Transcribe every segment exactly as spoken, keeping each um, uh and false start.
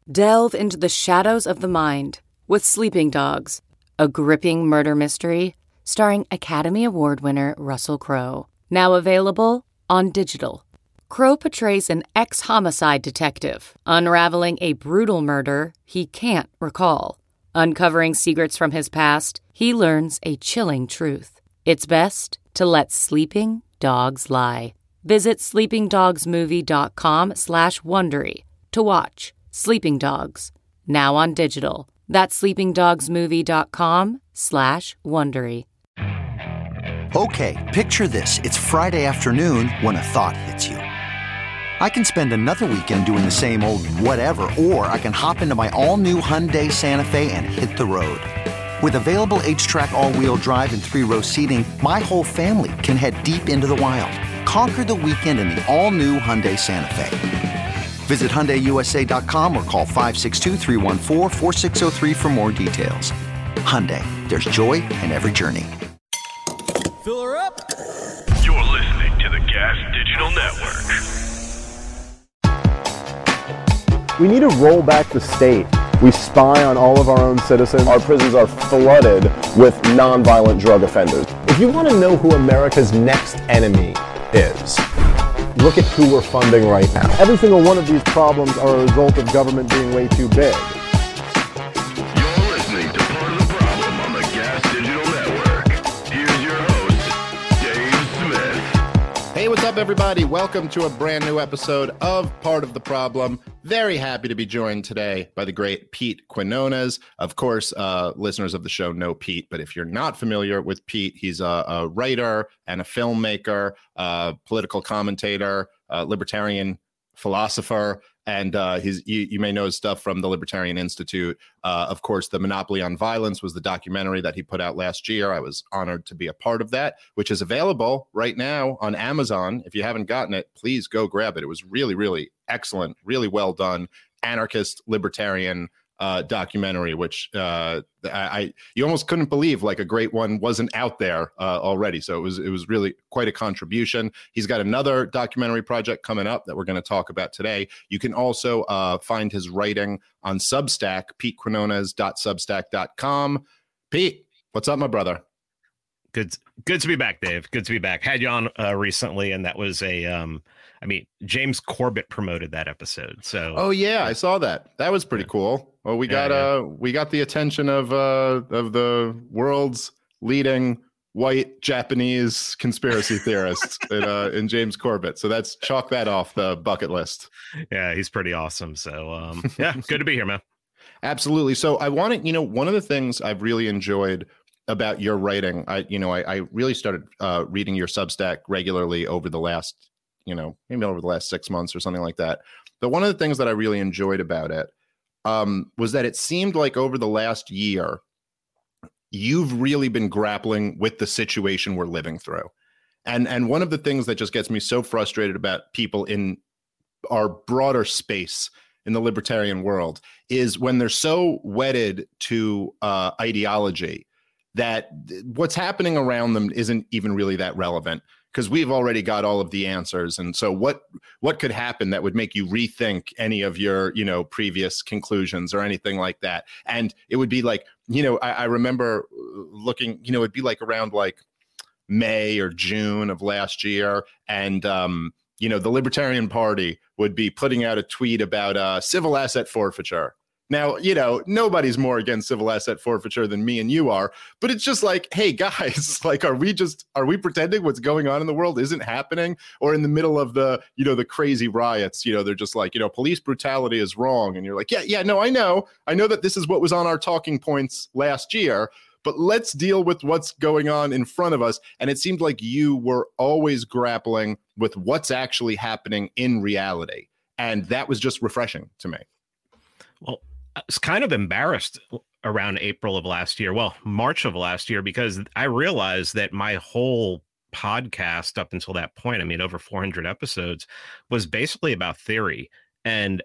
Delve into the shadows of the mind with Sleeping Dogs, a gripping murder mystery starring Academy Award winner Russell Crowe. Now available on digital. Crowe portrays an ex-homicide detective unraveling a brutal murder he can't recall. Uncovering secrets from his past, he learns a chilling truth. It's best to let sleeping dogs lie. Visit sleepingdogsmovie.com slash Wondery to watch Sleeping Dogs, now on digital. That's sleepingdogsmovie.com slash Wondery. Okay, picture this. It's Friday afternoon when a thought hits you. I can spend another weekend doing the same old whatever, or I can hop into my all-new Hyundai Santa Fe and hit the road. With available H-Track all-wheel drive and three-row seating, my whole family can head deep into the wild. Conquer the weekend in the all-new Hyundai Santa Fe. Visit Hyundai U S A dot com or call five six two, three one four, four six zero three for more details. Hyundai, there's joy in every journey. Fill her up. You're listening to the Gas Digital Network. We need to roll back the state. We spy on all of our own citizens. Our prisons are flooded with nonviolent drug offenders. If you want to know who America's next enemy is, look at who we're funding right now. Every single one of these problems are a result of government being way too big. You're listening to Part of the Problem on the Gas Digital Network. Here's your host, Dave Smith. Hey, what's up, everybody? Welcome to a brand new episode of Part of the Problem. Very happy to be joined today by the great Pete Quinones. Of course, uh, listeners of the show know Pete, but if you're not familiar with Pete, he's a, a writer and a filmmaker, a political commentator, a libertarian philosopher, and uh, he's, you, you may know his stuff from the Libertarian Institute. Uh, of course, The Monopoly on Violence was the documentary that he put out last year. I was honored to be a part of that, which is available right now on Amazon. If you haven't gotten it, please go grab it. It was really, really excellent, really well done, anarchist, libertarian uh, documentary, which uh, I, I you almost couldn't believe like a great one wasn't out there uh, already. So it was it was really quite a contribution. He's got another documentary project coming up that we're going to talk about today. You can also uh, find his writing on Substack, pete quinones dot substack dot com. Pete, what's up, my brother? Good, good to be back, Dave. Good to be back. Had you on uh, recently, and that was a, um, I mean, James Corbett promoted that episode. So, oh yeah, I saw that. That was pretty yeah. cool. Well, we got yeah, yeah. uh, we got the attention of uh, of the world's leading white Japanese conspiracy theorist in, uh, in James Corbett. So that's chalk that off the bucket list. Yeah, he's pretty awesome. So, um, yeah, good to be here, man. Absolutely. So I wanted, you know, one of the things I've really enjoyed about your writing, I, you know, I, I really started uh, reading your Substack regularly over the last, you know, maybe over the last six months or something like that. But one of the things that I really enjoyed about it um, was that it seemed like over the last year, you've really been grappling with the situation we're living through. And, and one of the things that just gets me so frustrated about people in our broader space in the libertarian world is when they're so wedded to uh, ideology that what's happening around them isn't even really that relevant because we've already got all of the answers. And so what what could happen that would make you rethink any of your, you know, previous conclusions or anything like that? And it would be like, you know, I, I remember looking, you know, it'd be like around like May or June of last year. And, um, you know, the Libertarian Party would be putting out a tweet about uh, civil asset forfeiture. Now, you know, nobody's more against civil asset forfeiture than me and you are, but it's just like, hey, guys, like, are we just, are we pretending what's going on in the world isn't happening? Or in the middle of the, you know, the crazy riots, you know, they're just like, you know, police brutality is wrong. And you're like, yeah, yeah, no, I know. I know that this is what was on our talking points last year, but let's deal with what's going on in front of us. And it seemed like you were always grappling with what's actually happening in reality. And that was just refreshing to me. Well, I was kind of embarrassed around April of last year, well, March of last year, because I realized that my whole podcast up until that point, I mean, over four hundred episodes, was basically about theory. And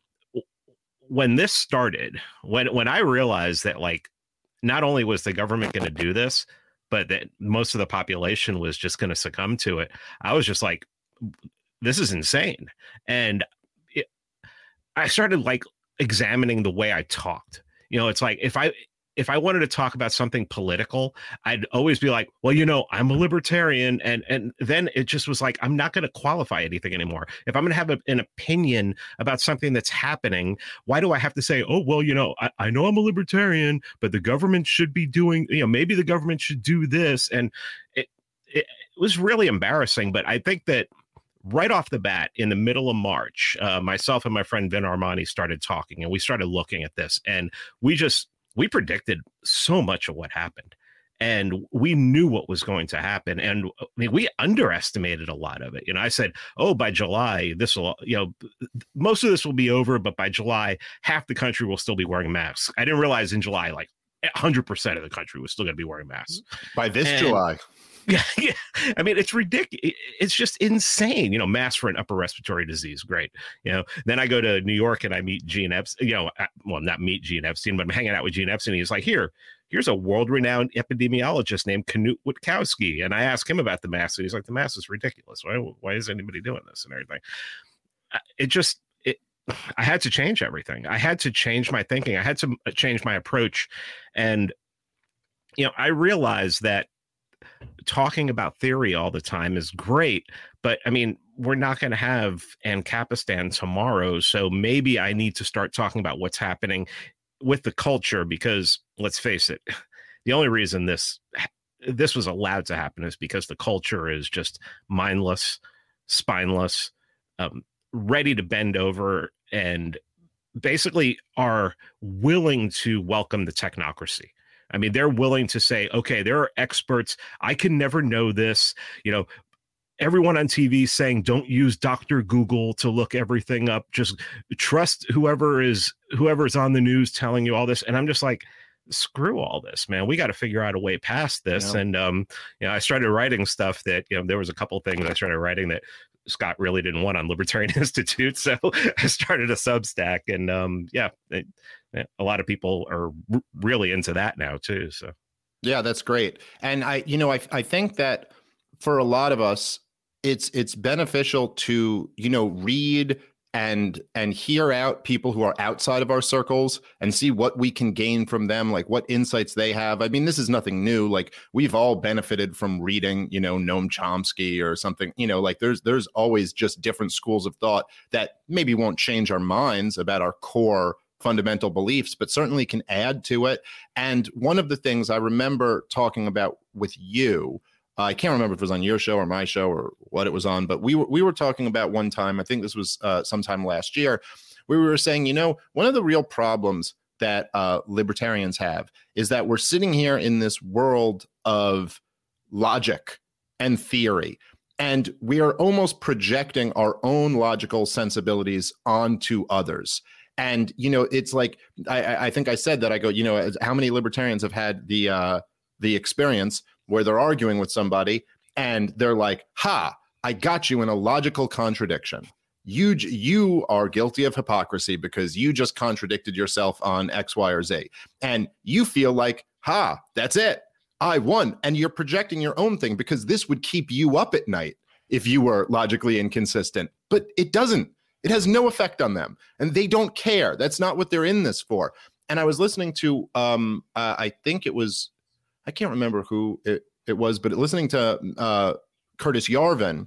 when this started, when when I realized that, like, not only was the government going to do this, but that most of the population was just going to succumb to it, I was just like, this is insane. And it, I started, like, examining the way I talked. You know, it's like if I if I wanted to talk about something political, I'd always be like, well, you know, I'm a libertarian. And and then it just was like, I'm not going to qualify anything anymore. If I'm going to have a, an opinion about something that's happening, why do I have to say, oh, well, you know, I, I know I'm a libertarian, but the government should be doing, you know, maybe the government should do this. And it, it, it was really embarrassing. But I think that right off the bat, in the middle of March, uh, myself and my friend Vin Armani started talking, and we started looking at this, and we just, we predicted so much of what happened, and we knew what was going to happen. And I mean, we underestimated a lot of it. You know, I said, oh, by July, this will, you know, most of this will be over, but by July, half the country will still be wearing masks. I didn't realize in July, like one hundred percent of the country was still going to be wearing masks. By this and, July. Yeah, yeah. I mean, it's ridiculous. It's just insane. You know, masks for an upper respiratory disease. Great. You know, then I go to New York and I meet Gene Epstein. You know, well, not meet Gene Epstein, but I'm hanging out with Gene Epstein. He's like, here, here's a world-renowned epidemiologist named Knut Witkowski. And I asked him about the mask. And he's like, the mask is ridiculous. Why, why is anybody doing this and everything? It just, it, I had to change everything. I had to change my thinking. I had to change my approach. And, you know, I realized that talking about theory all the time is great, but I mean, we're not going to have Ancapistan tomorrow. So maybe I need to start talking about what's happening with the culture, because let's face it, the only reason this, this was allowed to happen is because the culture is just mindless, spineless, um, ready to bend over, and basically are willing to welcome the technocracy. I mean, they're willing to say, okay, there are experts. I can never know this. You know, everyone on T V saying, don't use Doctor Google to look everything up. Just trust whoever is whoever is on the news telling you all this. And I'm just like, screw all this, man. We got to figure out a way past this. Yeah. And, um, you know, I started writing stuff that, you know, there was a couple of things I started writing that Scott really didn't want on Libertarian Institute. So I started a Substack, and um, yeah, it, a lot of people are r- really into that now too. So yeah, that's great. And I, you know, I I think that for a lot of us, it's it's beneficial to, you know, read and and hear out people who are outside of our circles and see what we can gain from them, like what insights they have. I mean, this is nothing new. Like, we've all benefited from reading, you know, Noam Chomsky or something, you know, like there's there's always just different schools of thought that maybe won't change our minds about our core fundamental beliefs, but certainly can add to it. And one of the things I remember talking about with you, I can't remember if it was on your show or my show or what it was on, but we were we were talking about one time, I think this was uh, sometime last year, where we were saying, you know, one of the real problems that uh, libertarians have is that we're sitting here in this world of logic and theory, and we are almost projecting our own logical sensibilities onto others. And, you know, it's like, I, I think I said that, I go, you know, how many libertarians have had the uh, the experience where they're arguing with somebody and they're like, ha, I got you in a logical contradiction. You you are guilty of hypocrisy because you just contradicted yourself on X, Y, or Z. And you feel like, ha, that's it. I won. And you're projecting your own thing because this would keep you up at night if you were logically inconsistent. But it doesn't. It has no effect on them. And they don't care. That's not what they're in this for. And I was listening to, um, uh, I think it was, I can't remember who it, it was, but listening to uh, Curtis Yarvin.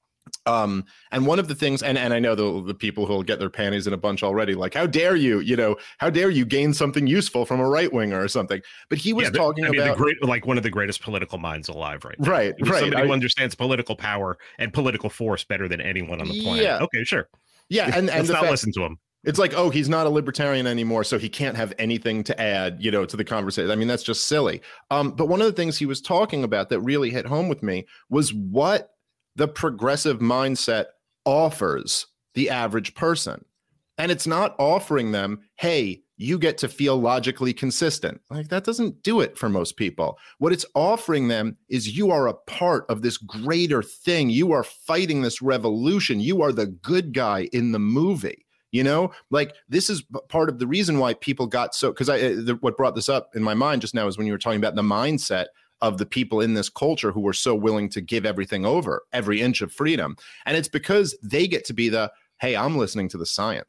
Um, and one of the things, and, and I know the, the people who will get their panties in a bunch already, like, how dare you, you know, how dare you gain something useful from a right winger or something. But he was yeah, talking I mean, about the great, like one of the greatest political minds alive right now. Right, right. Somebody I, who understands political power and political force better than anyone on the planet. Yeah. Okay, sure. Yeah, and, and let's not fact, listen to him. It's like, oh, he's not a libertarian anymore, so he can't have anything to add, you know, to the conversation. I mean, that's just silly. Um, but one of the things he was talking about that really hit home with me was what the progressive mindset offers the average person. And it's not offering them, hey, you get to feel logically consistent. Like, that doesn't do it for most people. What it's offering them is you are a part of this greater thing. You are fighting this revolution. You are the good guy in the movie. You know, like, this is part of the reason why people got so, because I, the, what brought this up in my mind just now is when you were talking about the mindset of the people in this culture who were so willing to give everything over, every inch of freedom. And it's because they get to be the, hey, I'm listening to the science.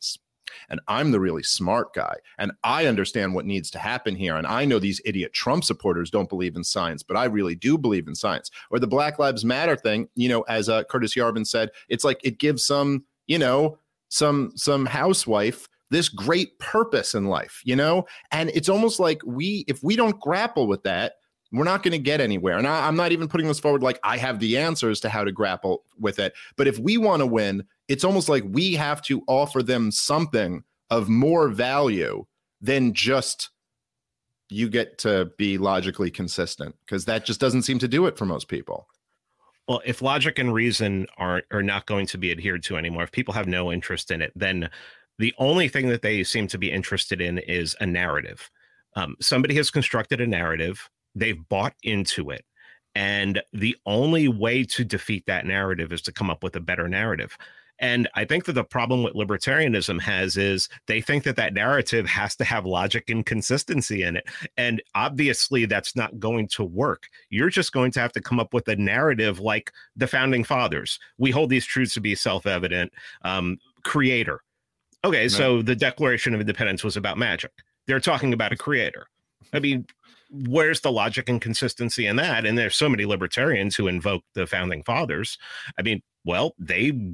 and I'm the really smart guy, and I understand what needs to happen here, and I know these idiot Trump supporters don't believe in science, but I really do believe in science. Or the Black Lives Matter thing, you know, as uh, Curtis Yarvin said, it's like it gives some, you know, some some housewife this great purpose in life, you know, and it's almost like we, if we don't grapple with that, we're not going to get anywhere. And I, I'm not even putting this forward like I have the answers to how to grapple with it. But if we want to win, it's almost like we have to offer them something of more value than just you get to be logically consistent, because that just doesn't seem to do it for most people. Well, if logic and reason are are not going to be adhered to anymore, if people have no interest in it, then the only thing that they seem to be interested in is a narrative. Um, somebody has constructed a narrative. They've bought into it. And the only way to defeat that narrative is to come up with a better narrative. And I think that the problem with libertarianism has is they think that that narrative has to have logic and consistency in it. And obviously that's not going to work. You're just going to have to come up with a narrative like the founding fathers. We hold these truths to be self-evident. Um, creator. Okay, right. So the Declaration of Independence was about magic. They're talking about a creator. I mean, where's the logic and consistency in that? And there's so many libertarians who invoke the founding fathers. I mean, well, they,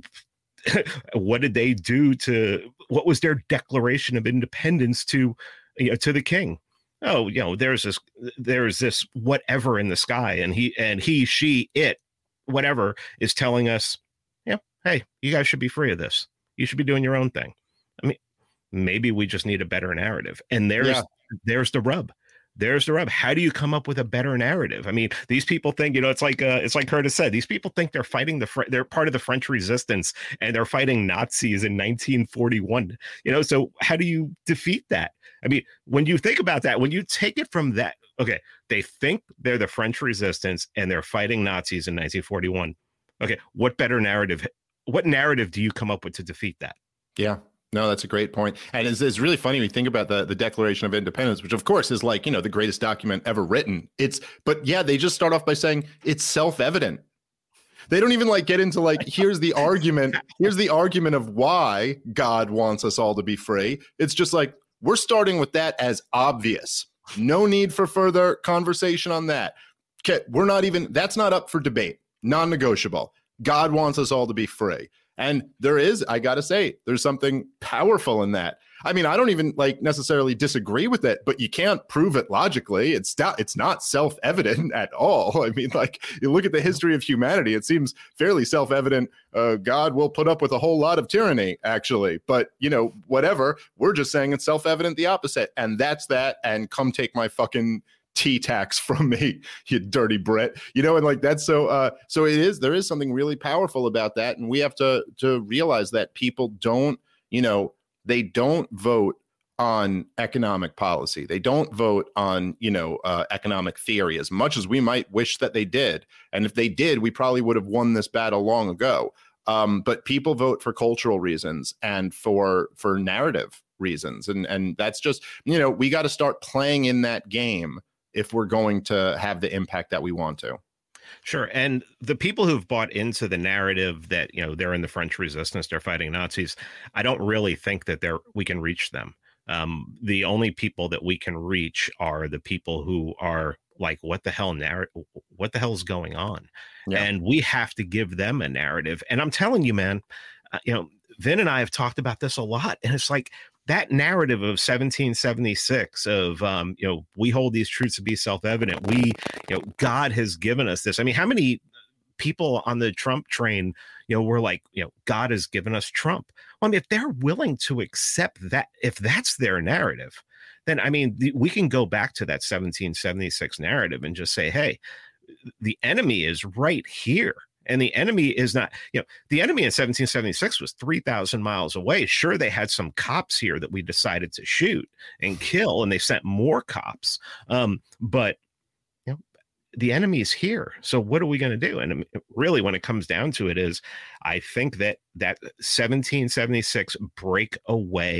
what did they do to, what was their Declaration of Independence to, you know, to the king? Oh, you know, there's this, there's this whatever in the sky, and he, and he, she, it, whatever is telling us, yeah, hey, you guys should be free of this. You should be doing your own thing. I mean, maybe we just need a better narrative. And there's, yeah. there's the rub. There's the rub. How do you come up with a better narrative? I mean, these people think, you know, it's like uh, it's like Curtis said, these people think they're fighting the, Fr- they're part of the French resistance, and they're fighting Nazis in nineteen forty-one. You know, so how do you defeat that? I mean, when you think about that, when you take it from that, okay, they think they're the French resistance and they're fighting Nazis in nineteen forty-one. Okay, what better narrative? What narrative do you come up with to defeat that? Yeah. No, that's a great point. And it's, it's really funny when you think about the, the Declaration of Independence, which of course is like, you know, the greatest document ever written. It's, but yeah, they just start off by saying it's self-evident. They don't even like get into like, here's the argument, here's the argument of why God wants us all to be free. It's just like, we're starting with that as obvious. No need for further conversation on that. Okay, we're not even, that's not up for debate. Non-negotiable. God wants us all to be free. And there is, I got to say, there's something powerful in that. I mean, I don't even like necessarily disagree with it, but you can't prove it logically. It's not, it's not self-evident at all. I mean, like you look at the history of humanity, it seems fairly self-evident. Uh, God will put up with a whole lot of tyranny, actually. But, you know, whatever, we're just saying it's self-evident the opposite. And that's that. And come take my fucking tea tax from me, you dirty Brit, you know, and like that's so uh so it is, there is something really powerful about that. And we have to to realize that people don't, you know, they don't vote on economic policy. They don't vote on, you know, uh, economic theory as much as we might wish that they did. And if they did, we probably would have won this battle long ago. Um, but people vote for cultural reasons and for for narrative reasons. And and that's just, you know, we got to start playing in that game if we're going to have the impact that we want to. Sure. And the people who've bought into the narrative that, you know, they're in the French resistance, they're fighting Nazis, I don't really think that they're, we can reach them. Um, the only people that we can reach are the people who are like, what the hell narrative, what the hell is going on? Yeah. And we have to give them a narrative. And I'm telling you, man, uh, you know, Vin and I have talked about this a lot, and it's like, that narrative of seventeen seventy-six of, um, you know, we hold these truths to be self-evident. We, you know, God has given us this. I mean, how many people on the Trump train, you know, were like, you know, God has given us Trump. Well, I mean, if they're willing to accept that, if that's their narrative, then, I mean, the, we can go back to that seventeen seventy-six narrative and just say, hey, the enemy is right here. And the enemy is not, you know, the enemy in seventeen seventy-six was three thousand miles away. Sure, they had some cops here that we decided to shoot and kill, and they sent more cops. Um, but, you know, the enemy is here. So what are we going to do? And really, when it comes down to it is, I think that that seventeen seventy-six breakaway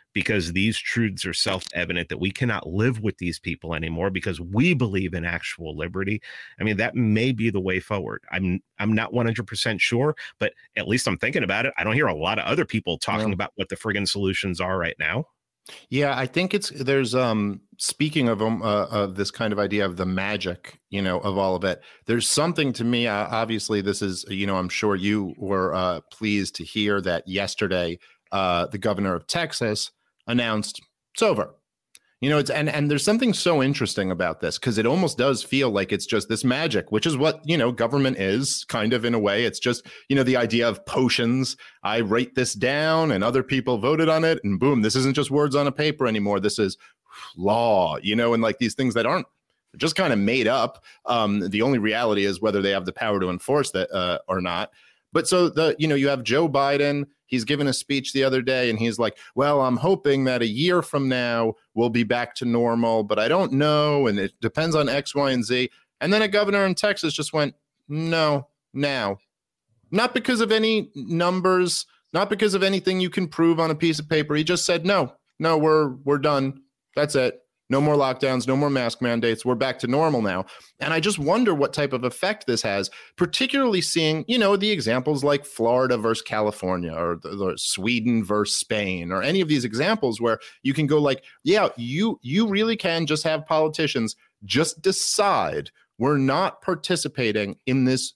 because these truths are self-evident that we cannot live with these people anymore because we believe in actual liberty. I mean, that may be the way forward. I'm I'm not one hundred percent sure, but at least I'm thinking about it. I don't hear a lot of other people talking No. about what the friggin' solutions are right now. Yeah, I think it's there's um speaking of um uh, of this kind of idea of the magic, you know, of all of it. There's something to me. Uh, obviously, this is you know, I'm sure you were uh, pleased to hear that yesterday, uh, the governor of Texas announced it's over. You know, it's and and there's something so interesting about this because it almost does feel like it's just this magic, which is what, you know, government is kind of in a way. It's just, you know, the idea of potions. I write this down and other people voted on it and boom, this isn't just words on a paper anymore. This is law, you know, and like these things that aren't just kind of made up. Um, the only reality is whether they have the power to enforce that uh, or not. But so the, you know, you have Joe Biden. He's given a speech the other day and he's like, well, I'm hoping that a year from now we'll be back to normal, but I don't know. And it depends on X, Y, and Z. And then a governor in Texas just went, no, now. Not because of any numbers, not because of anything you can prove on a piece of paper. He just said, no, no, we're we're done. That's it. No more lockdowns, no more mask mandates. We're back to normal now. And I just wonder what type of effect this has, particularly seeing, you know, the examples like Florida versus California or the, the Sweden versus Spain or any of these examples where you can go like, yeah, you you really can just have politicians just decide we're not participating in this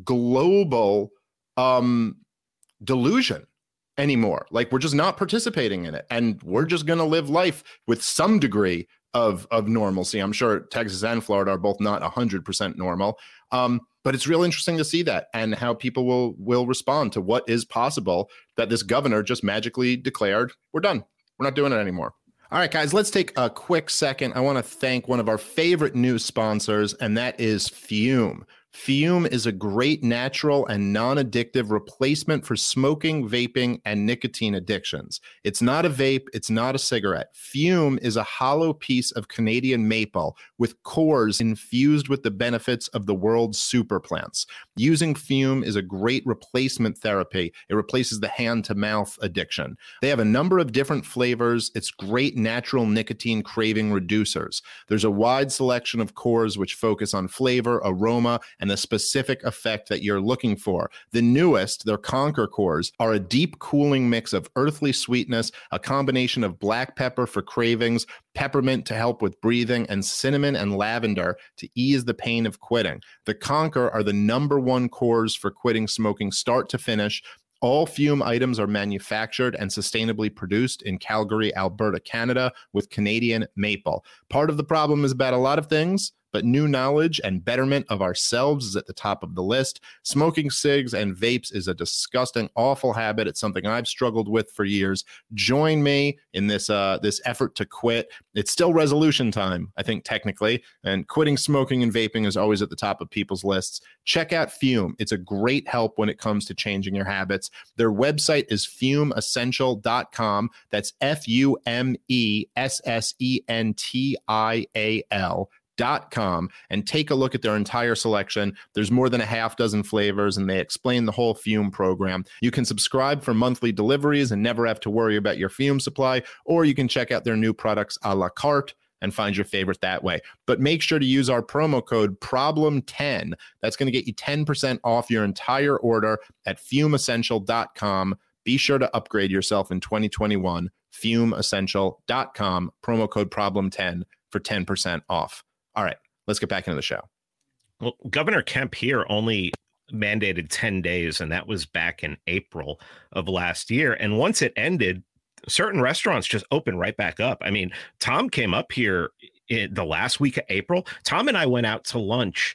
global um, delusion anymore. Like we're just not participating in it. And we're just going to live life with some degree of of normalcy. I'm sure Texas and Florida are both not one hundred percent normal. Um, but it's real interesting to see that and how people will will respond to what is possible that this governor just magically declared, we're done. We're not doing it anymore. All right, guys, let's take a quick second. I want to thank one of our favorite news sponsors, and that is Fume. Fume is a great natural and non-addictive replacement for smoking, vaping, and nicotine addictions. It's not a vape. It's not a cigarette. Fume is a hollow piece of Canadian maple with cores infused with the benefits of the world's super plants. Using Fume is a great replacement therapy. It replaces the hand-to-mouth addiction. They have a number of different flavors. It's great natural nicotine craving reducers. There's a wide selection of cores which focus on flavor, aroma, and the specific effect that you're looking for. The newest, their Conquer cores, are a deep cooling mix of earthly sweetness, a combination of black pepper for cravings, peppermint to help with breathing, and cinnamon and lavender to ease the pain of quitting. The Conquer are the number one cores for quitting smoking start to finish. All Fume items are manufactured and sustainably produced in Calgary, Alberta, Canada, with Canadian maple. Part of the problem is about a lot of things, but new knowledge and betterment of ourselves is at the top of the list. Smoking cigs and vapes is a disgusting, awful habit. It's something I've struggled with for years. Join me in this uh, this effort to quit. It's still resolution time, I think, technically, and quitting smoking and vaping is always at the top of people's lists. Check out Fume. It's a great help when it comes to changing your habits. Their website is fume essential dot com. That's F U M E S S E N T I A L. Dot com and take a look at their entire selection. There's more than a half dozen flavors and they explain the whole Fume program. You can subscribe for monthly deliveries and never have to worry about your Fume supply, or you can check out their new products a la carte and find your favorite that way. But make sure to use our promo code problem ten. That's going to get you ten percent off your entire order at fume essential dot com. Be sure to upgrade yourself in twenty twenty-one. fume essential dot com, promo code problem ten for ten percent off. All right, let's get back into the show. Well, Governor Kemp here only mandated ten days, and that was back in April of last year. And once it ended, certain restaurants just opened right back up. I mean, Tom came up here in the last week of April. Tom and I went out to lunch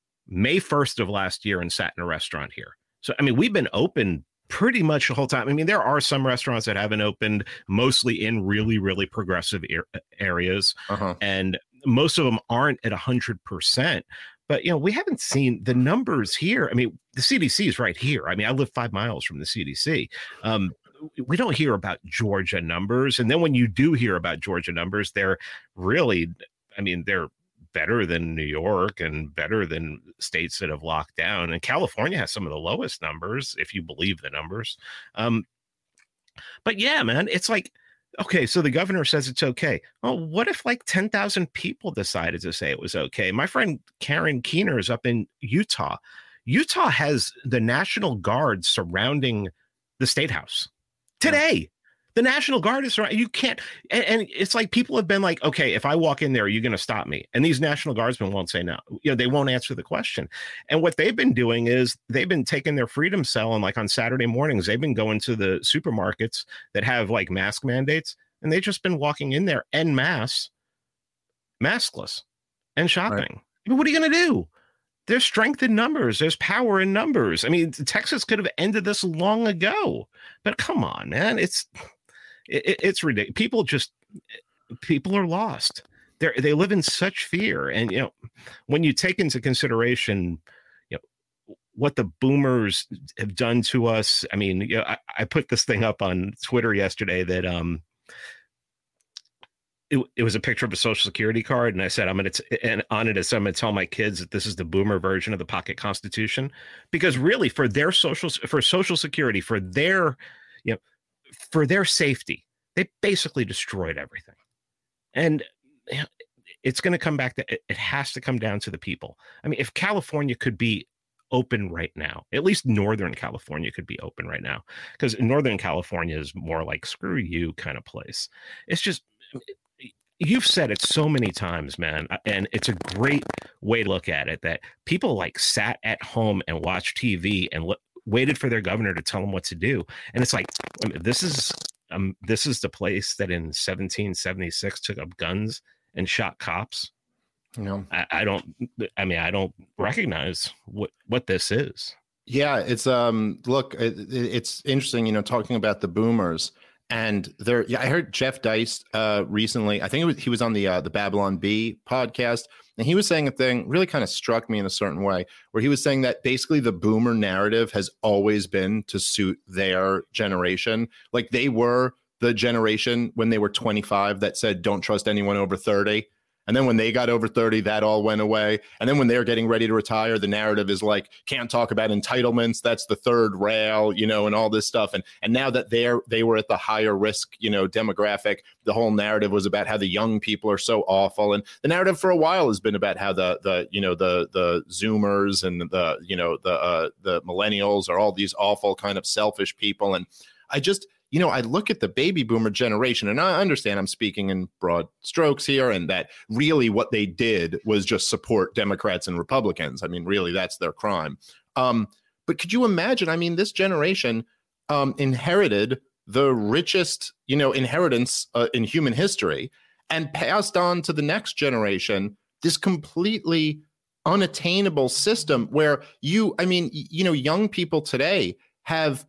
May first of last year and sat in a restaurant here. So, I mean, we've been open pretty much the whole time. I mean, there are some restaurants that haven't opened, mostly in really, really progressive er- areas. Uh-huh. And most of them aren't at one hundred percent. But, you know, we haven't seen the numbers here. I mean, the C D C is right here. I mean, I live five miles from the C D C. Um, we don't hear about Georgia numbers. And then when you do hear about Georgia numbers, they're really, I mean, they're better than New York and better than states that have locked down. And California has some of the lowest numbers, if you believe the numbers. Um, but yeah, man, it's like Okay, so the governor says it's okay. Oh, what if like ten thousand people decided to say it was okay? My friend Karen Keener is up in Utah. Utah has the National Guard surrounding the State House today. The National Guard is right. You can't, and, and it's like people have been like, okay, if I walk in there, are you going to stop me? And these National Guardsmen won't say no. You know, they won't answer the question. And what they've been doing is they've been taking their freedom cell, and like on Saturday mornings, they've been going to the supermarkets that have like mask mandates, and they've just been walking in there en masse, maskless, and shopping. Right. I mean, what are you going to do? There's strength in numbers. There's power in numbers. I mean, Texas could have ended this long ago, but come on, man. It's, it, it's ridiculous. People just, people are lost. They they live in such fear. And, you know, when you take into consideration, you know, what the boomers have done to us. I mean, you know, I, I put this thing up on Twitter yesterday that, um, It, it was a picture of a social security card, and I said, I'm going to, and on it, I'm going to tell my kids that this is the boomer version of the pocket constitution, because really for their social, for social security, for their, you know, for their safety, they basically destroyed everything. And you know, it's going to come back to, it, it has to come down to the people. I mean, if California could be open right now, at least Northern California could be open right now, because Northern California is more like screw you kind of place. It's just, you've said it so many times, man, and it's a great way to look at it, that people like sat at home and watched T V and lo- waited for their governor to tell them what to do. And it's like, I mean, this is um, this is the place that in seventeen seventy-six took up guns and shot cops. No, I, I don't. I mean, I don't recognize what what this is. Yeah, it's um. Look, it, it's interesting, you know, talking about the boomers. And there, yeah, I heard Jeff Deist uh, recently. I think it was, he was on the uh, the Babylon Bee podcast, and he was saying a thing really kind of struck me in a certain way, where he was saying that basically the boomer narrative has always been to suit their generation. Like they were the generation when they were twenty-five that said, "Don't trust anyone over thirty." And then when they got over thirty, that all went away. And then when they're getting ready to retire, the narrative is like, can't talk about entitlements. That's the third rail, you know, and all this stuff. And and now that they're they were at the higher risk, you know, demographic, the whole narrative was about how the young people are so awful. And the narrative for a while has been about how the the you know the the Zoomers and the you know the uh, the millennials are all these awful kind of selfish people. And I just. You know, I look at the baby boomer generation, and I understand I'm speaking in broad strokes here, and that really what they did was just support Democrats and Republicans. I mean, really, that's their crime. Um, but could you imagine? I mean, this generation um, inherited the richest, you know, inheritance uh, in human history, and passed on to the next generation this completely unattainable system where you, I mean, you know, young people today have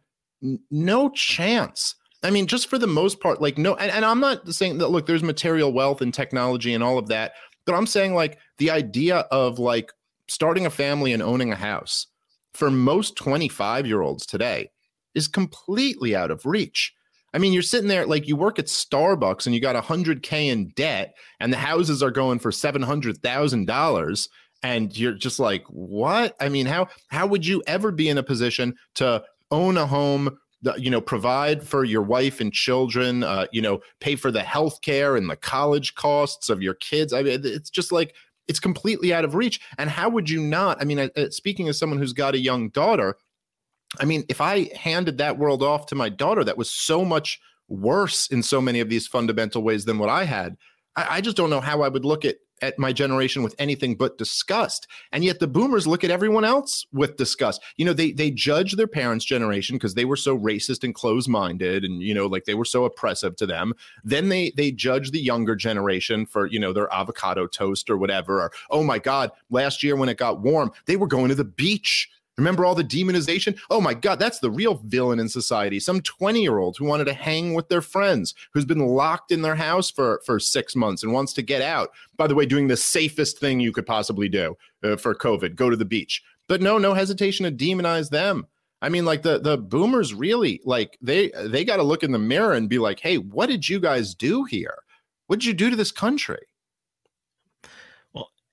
no chance. I mean, just for the most part, like no, and, and I'm not saying that, look, there's material wealth and technology and all of that, but I'm saying like the idea of like starting a family and owning a house for most twenty-five year olds today is completely out of reach. I mean, you're sitting there like you work at Starbucks and you got one hundred K in debt and the houses are going for seven hundred thousand dollars. And you're just like, what? I mean, how how would you ever be in a position to own a home, you know, provide for your wife and children, uh, you know, pay for the health care and the college costs of your kids? I mean, it's just like, it's completely out of reach. And how would you not? I mean, uh, speaking as someone who's got a young daughter, I mean, if I handed that world off to my daughter, that was so much worse in so many of these fundamental ways than what I had. I, I just don't know how I would look at at my generation with anything but disgust. And yet the boomers look at everyone else with disgust. You know, they they judge their parents' generation because they were so racist and closed-minded and, you know, like they were so oppressive to them. Then they they judge the younger generation for, you know, their avocado toast or whatever. Or, oh my God, last year when it got warm, they were going to the beach. Remember all the demonization? Oh my God, that's the real villain in society. Some twenty-year-old who wanted to hang with their friends, who's been locked in their house for, for six months and wants to get out. By the way, doing the safest thing you could possibly do uh, for COVID, go to the beach. But no, no hesitation to demonize them. I mean, like the, the boomers really, like they, they got to look in the mirror and be like, hey, what did you guys do here? What did you do to this country?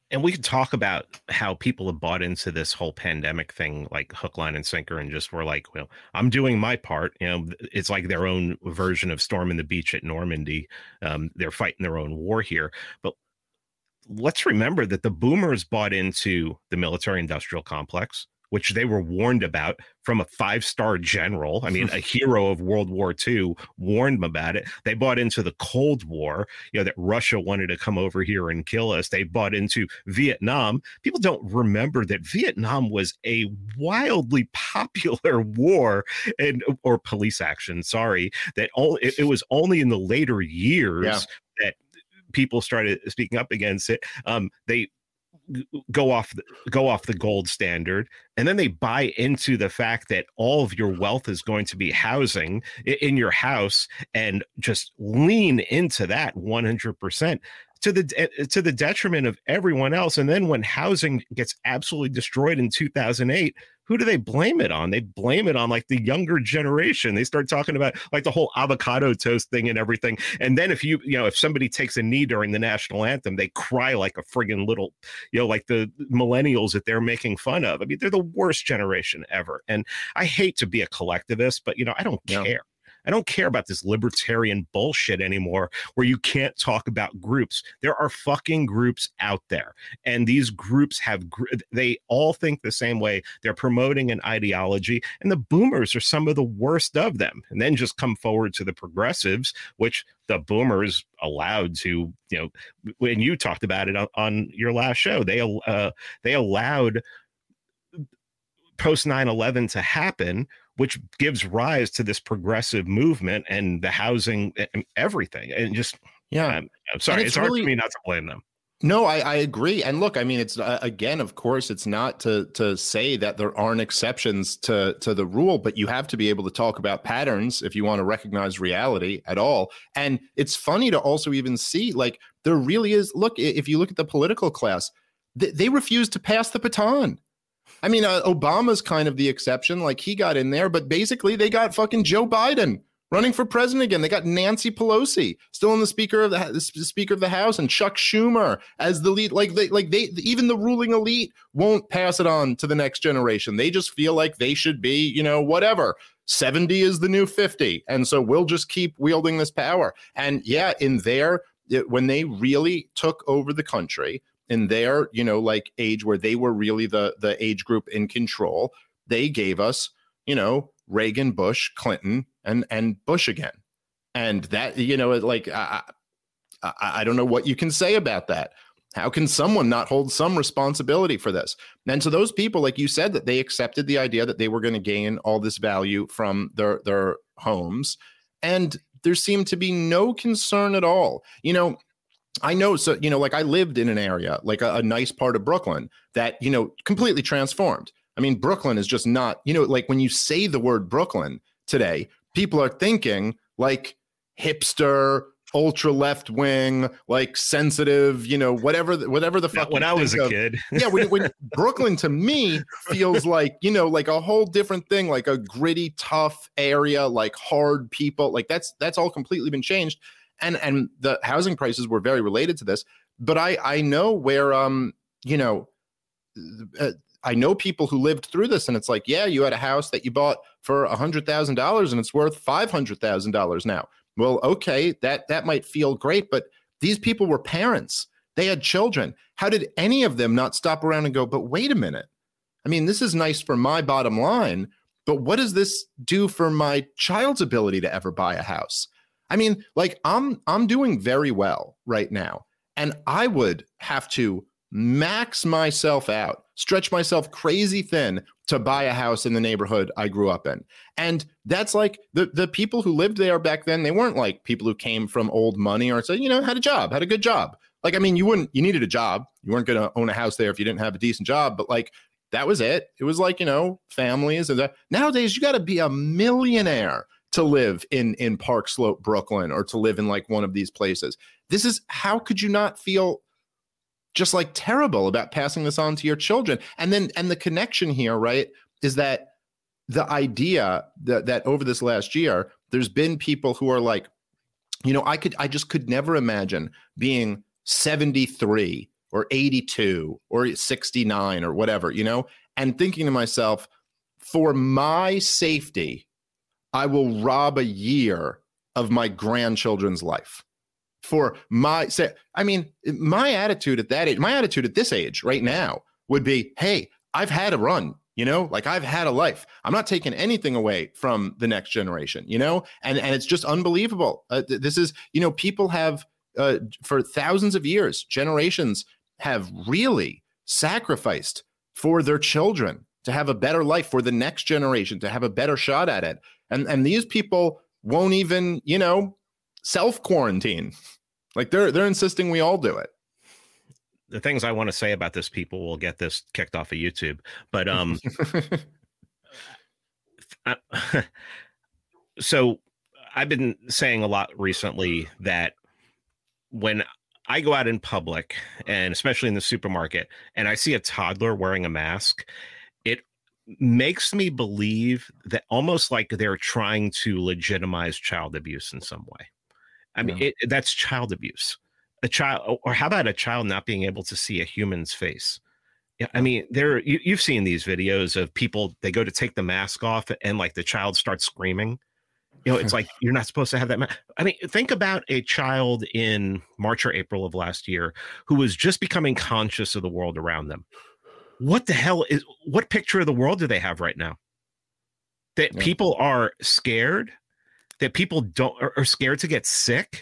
And we could talk about how people have bought into this whole pandemic thing, like hook, line, and sinker, and just were like, well, I'm doing my part. You know, it's like their own version of storming the beach at Normandy. Um, they're fighting their own war here. But let's remember that the boomers bought into the military industrial complex, which they were warned about from a five-star general. I mean, a hero of World War Two warned them about it. They bought into the Cold War, you know, that Russia wanted to come over here and kill us. They bought into Vietnam. People don't remember that Vietnam was a wildly popular war and or police action. Sorry, that all it, it was only in the later years yeah. that people started speaking up against it. Um, they go off the, go off the gold standard, and then they buy into the fact that all of your wealth is going to be housing in your house, and just lean into that one hundred percent to the to the detriment of everyone else. And then when housing gets absolutely destroyed in two thousand eight, who do they blame it on? They blame it on like the younger generation. They start talking about like the whole avocado toast thing and everything. And then if you, you know, if somebody takes a knee during the national anthem, they cry like a friggin' little, you know, like the millennials that they're making fun of. I mean, they're the worst generation ever. And I hate to be a collectivist, but, you know, I don't Yeah. care. I don't care about this libertarian bullshit anymore where you can't talk about groups. There are fucking groups out there, and these groups have, gr- they all think the same way. They're promoting an ideology, and the boomers are some of the worst of them. And then just come forward to the progressives, which the boomers allowed to, you know, when you talked about it on, on your last show, they, uh, they allowed post nine eleven to happen, which gives rise to this progressive movement and the housing and everything. And just, Yeah. I'm, I'm sorry. it's It's, hard really- for me not to blame them. No, I, I agree. And look, I mean, it's uh, again, of course, it's not to to say that there aren't exceptions to to the rule, but you have to be able to talk about patterns if you want to recognize reality at all. And it's funny to also even see, like, there really is. Look, if you look at the political class, they, they refuse to pass the baton. I mean, uh, Obama's kind of the exception. Like, he got in there, but basically they got fucking Joe Biden running for president again. They got Nancy Pelosi still in the speaker of the, the speaker of the House, and Chuck Schumer as the lead. Like they, like they, even the ruling elite won't pass it on to the next generation. They just feel like they should be, you know, whatever. seventy is the new fifty, and so we'll just keep wielding this power. And yeah, in there, it, when they really took over the country, in their, you know, like age where they were really the the age group in control, they gave us, you know, Reagan, Bush, Clinton, and and Bush again. And that, you know, like, I, I, I don't know what you can say about that. How can someone not hold some responsibility for this? And so those people, like you said, that they accepted the idea that they were going to gain all this value from their their homes. And there seemed to be no concern at all. You know, I know, so, you know, like I lived in an area, like a, a nice part of Brooklyn that, you know, completely transformed. I mean, Brooklyn is just not, you know, like when you say the word Brooklyn today, people are thinking like hipster, ultra left wing, like sensitive, you know, whatever, the, whatever the fuck. When I was a of. kid. Yeah. When, when Brooklyn to me feels like, you know, like a whole different thing, like a gritty, tough area, like hard people, like that's, that's all completely been changed. And and the housing prices were very related to this. But I I know where, um you know, uh, I know people who lived through this, and it's like, yeah, you had a house that you bought for one hundred thousand dollars and it's worth five hundred thousand dollars now. Well, okay, that that might feel great, but these people were parents. They had children. How did any of them not stop around and go, but wait a minute. I mean, this is nice for my bottom line, but what does this do for my child's ability to ever buy a house? I mean, like I'm I'm doing very well right now, and I would have to max myself out, stretch myself crazy thin to buy a house in the neighborhood I grew up in. And that's like the the people who lived there back then, they weren't like people who came from old money or said, you know, had a job, had a good job. Like, I mean, you wouldn't, you needed a job. You weren't going to own a house there if you didn't have a decent job, but like that was it. It was like, you know, families. And that. Nowadays you got to be a millionaire to live in in Park Slope, Brooklyn, or to live in like one of these places. This is, how could you not feel just like terrible about passing this on to your children? And then, and the connection here, right, is that the idea that, that over this last year, there's been people who are like, you know, I could, I just could never imagine being seventy-three or eighty-two or sixty-nine or whatever, you know, and thinking to myself, for my safety, I will rob a year of my grandchildren's life. For my, say, I mean, my attitude at that age, my attitude at this age right now would be, hey, I've had a run, you know, like I've had a life. I'm not taking anything away from the next generation, you know, and, and it's just unbelievable. Uh, th- this is, you know, people have uh, for thousands of years, generations have really sacrificed for their children to have a better life, for the next generation to have a better shot at it. And, and these people won't even, you know, self-quarantine. Like they're they're insisting we all do it. The things I want to say about this, people will get this kicked off of YouTube. But um, I, so I've been saying a lot recently that when I go out in public, and especially in the supermarket, and I see a toddler wearing a mask, it makes me believe that almost like they're trying to legitimize child abuse in some way. I mean, yeah. it, that's child abuse. A child, or how about a child not being able to see a human's face? Yeah, I mean, there you, you've seen these videos of people, they go to take the mask off and like the child starts screaming. You know, it's like you're not supposed to have that. Ma- I mean, think about a child in March or April of last year who was just becoming conscious of the world around them. What the hell is what picture of the world do they have right now? That yeah. people are scared, that people don't are, are scared to get sick.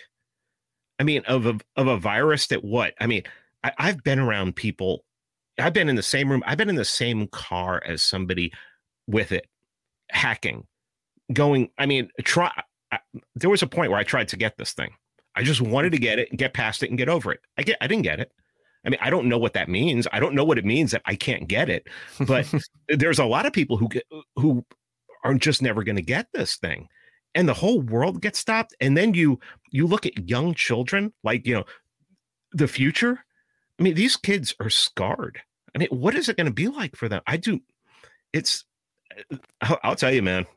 I mean, of a of a virus that what? I mean, I, I've been around people. I've been in the same room. I've been in the same car as somebody with it, hacking, going. I mean, try. I, there was a point where I tried to get this thing. I just wanted to get it and get past it and get over it. I get. I didn't get it. I mean, I don't know what that means. I don't know what it means that I can't get it. But there's a lot of people who get, who are just never going to get this thing. And the whole world gets stopped. And then you you look at young children, like, you know, the future. I mean, these kids are scarred. I mean, what is it going to be like for them? I do. It's I'll, I'll tell you, man,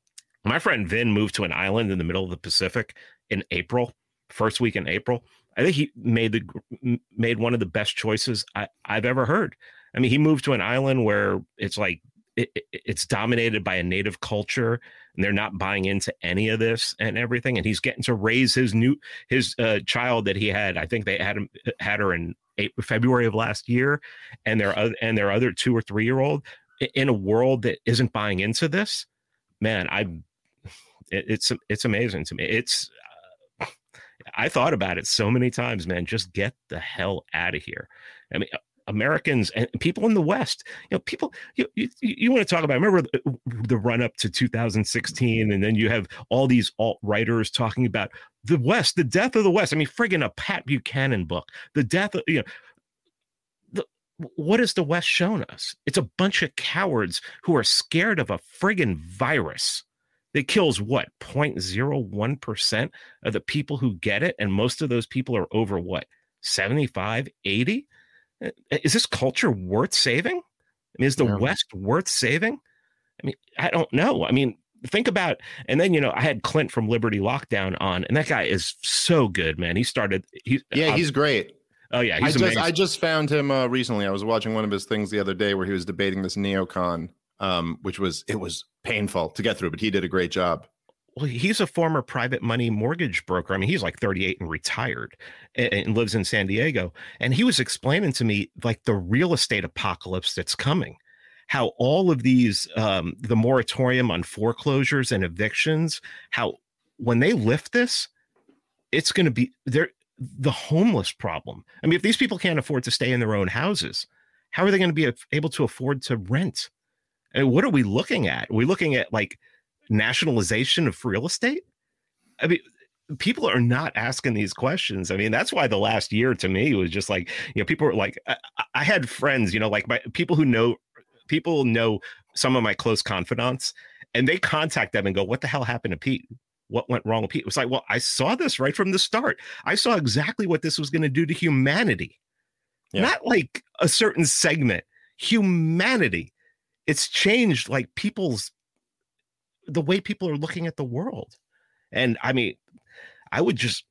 my friend Vin moved to an island in the middle of the Pacific in April, first week in April. I think he made the made one of the best choices I, I've ever heard. I mean, he moved to an island where it's like it, it, it's dominated by a native culture, and they're not buying into any of this and everything. And he's getting to raise his new his uh, child that he had. I think they had him had her in April, February of last year, and their other and their other two or three year old in a world that isn't buying into this. Man, I it, it's it's amazing to me. It's uh, I thought about it so many times, man. Just get the hell out of here. I mean, Americans and people in the West, you know, people, you, you, you want to talk about, I remember the, the run up to two thousand sixteen. And then you have all these alt writers talking about the West, the death of the West. I mean, friggin' a Pat Buchanan book, the death of, you know, the, what has the West shown us? It's a bunch of cowards who are scared of a friggin' virus that kills what, zero point zero one percent of the people who get it. And most of those people are over what, seventy-five, eighty? Is this culture worth saving? I mean, is the yeah. West worth saving? I mean, I don't know. I mean, think about, and then, you know, I had Clint from Liberty Lockdown on, and that guy is so good, man. He started. He, yeah, uh, he's great. Oh yeah, he's I just, amazing. I just found him uh, recently. I was watching one of his things the other day where he was debating this neocon, um, which was, it was painful to get through, but he did a great job. Well, he's a former private money mortgage broker. I mean, he's like thirty-eight and retired and, and lives in San Diego. And he was explaining to me like the real estate apocalypse that's coming, how all of these, um, the moratorium on foreclosures and evictions, how when they lift this, it's going to be there. The homeless problem. I mean, if these people can't afford to stay in their own houses, how are they going to be able to afford to rent? And what are we looking at? Are we looking at like nationalization of real estate? I mean, people are not asking these questions. I mean, that's why the last year to me was just like, you know, people were like, I, I had friends, you know, like my people who know, people know some of my close confidants, and they contact them and go, what the hell happened to Pete? What went wrong with Pete? It was like, well, I saw this right from the start. I saw exactly what this was going to do to humanity, yeah. Not like a certain segment, humanity. It's changed like people's, the way people are looking at the world. And I mean, I would just,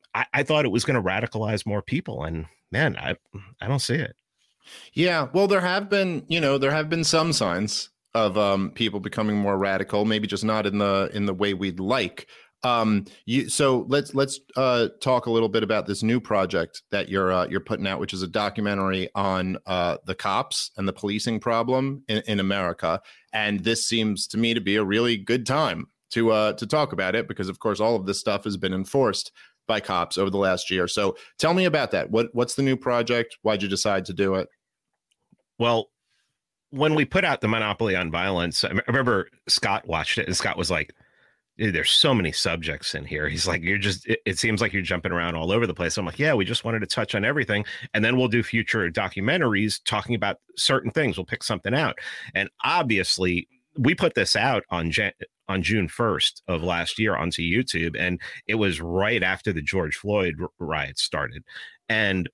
I, I thought it was going to radicalize more people, and man, I I don't see it. Yeah, well, there have been, you know, there have been some signs of um, people becoming more radical, maybe just not in the in the way we'd like. Um, you, so let's let's uh, talk a little bit about this new project that you're uh, you're putting out, which is a documentary on uh, the cops and the policing problem in, in America. And this seems to me to be a really good time to uh, to talk about it, because, of course, all of this stuff has been enforced by cops over the last year. So tell me about that. What what's the new project? Why'd you decide to do it? Well, when we put out the Monopoly on Violence, I remember Scott watched it, and Scott was like, there's so many subjects in here. He's like, you're just, it, it seems like you're jumping around all over the place. I'm like, yeah, we just wanted to touch on everything. And then we'll do future documentaries talking about certain things. We'll pick something out. And obviously we put this out on Jan- on June first of last year onto YouTube. And it was right after the George Floyd riots started. And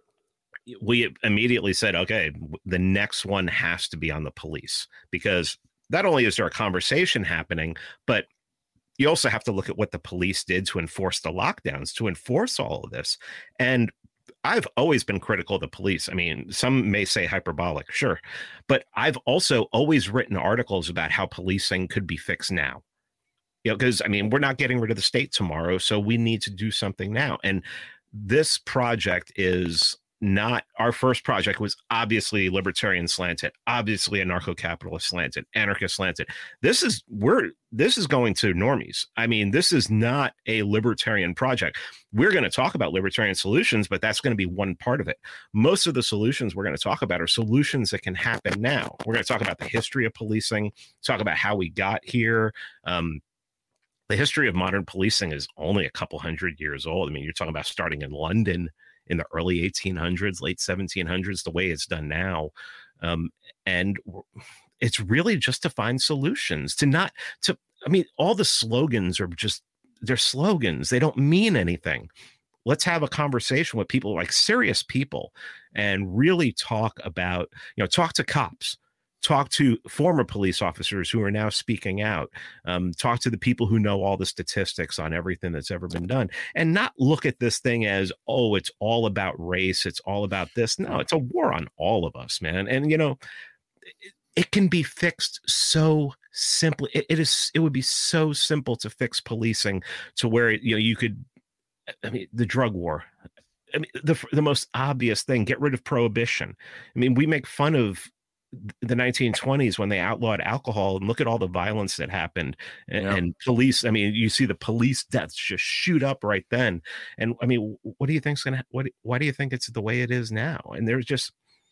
we immediately said, okay, the next one has to be on the police, because not only is there a conversation happening, but you also have to look at what the police did to enforce the lockdowns, to enforce all of this. And I've always been critical of the police. I mean, some may say hyperbolic, sure. But I've also always written articles about how policing could be fixed now. You know, because, I mean, we're not getting rid of the state tomorrow, so we need to do something now. And this project is not, our first project was obviously libertarian slanted, obviously anarcho-capitalist slanted, anarchist slanted. This is, we're, this is going to normies. I mean, this is not a libertarian project. We're going to talk about libertarian solutions, but that's going to be one part of it. Most of the solutions we're going to talk about are solutions that can happen now. We're going to talk about the history of policing, talk about how we got here. Um, the history of modern policing is only a couple hundred years old. I mean, you're talking about starting in London in the early eighteen hundreds, late seventeen hundreds, the way it's done now. Um, and it's really just to find solutions, to not, to, I mean, all the slogans are just, they're slogans. They don't mean anything. Let's have a conversation with people, like serious people, and really talk about, you know, talk to cops, talk to former police officers who are now speaking out, um, talk to the people who know all the statistics on everything that's ever been done, and not look at this thing as, oh, it's all about race, it's all about this. No, it's a war on all of us, man. And, you know, it, it can be fixed so simply. It, it is, it would be so simple to fix policing to where, you know, you could, I mean, the drug war, I mean, the, the most obvious thing, get rid of prohibition. I mean, we make fun of the nineteen twenties when they outlawed alcohol, and look at all the violence that happened, and, yeah. and police. I mean, you see the police deaths just shoot up right then. And I mean, what do you think's going to, what, why do you think it's the way it is now? And there's just,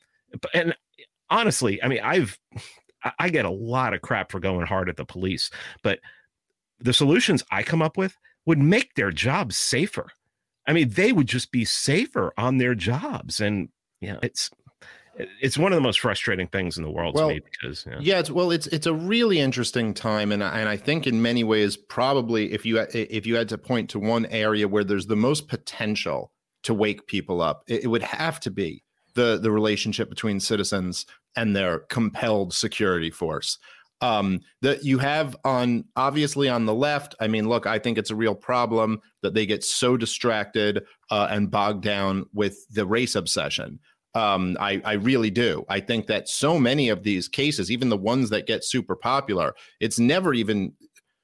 and honestly, I mean, I've, I get a lot of crap for going hard at the police, but the solutions I come up with would make their jobs safer. I mean, they would just be safer on their jobs. And, you know, it's, it's one of the most frustrating things in the world well, to me, because yeah. yeah, it's well, it's it's a really interesting time, and and I think in many ways, probably if you if you had to point to one area where there's the most potential to wake people up, it, it would have to be the the relationship between citizens and their compelled security force. Um, that you have on obviously on the left. I mean, look, I think it's a real problem that they get so distracted uh, and bogged down with the race obsession. Um, I, I really do. I think that so many of these cases, even the ones that get super popular, it's never even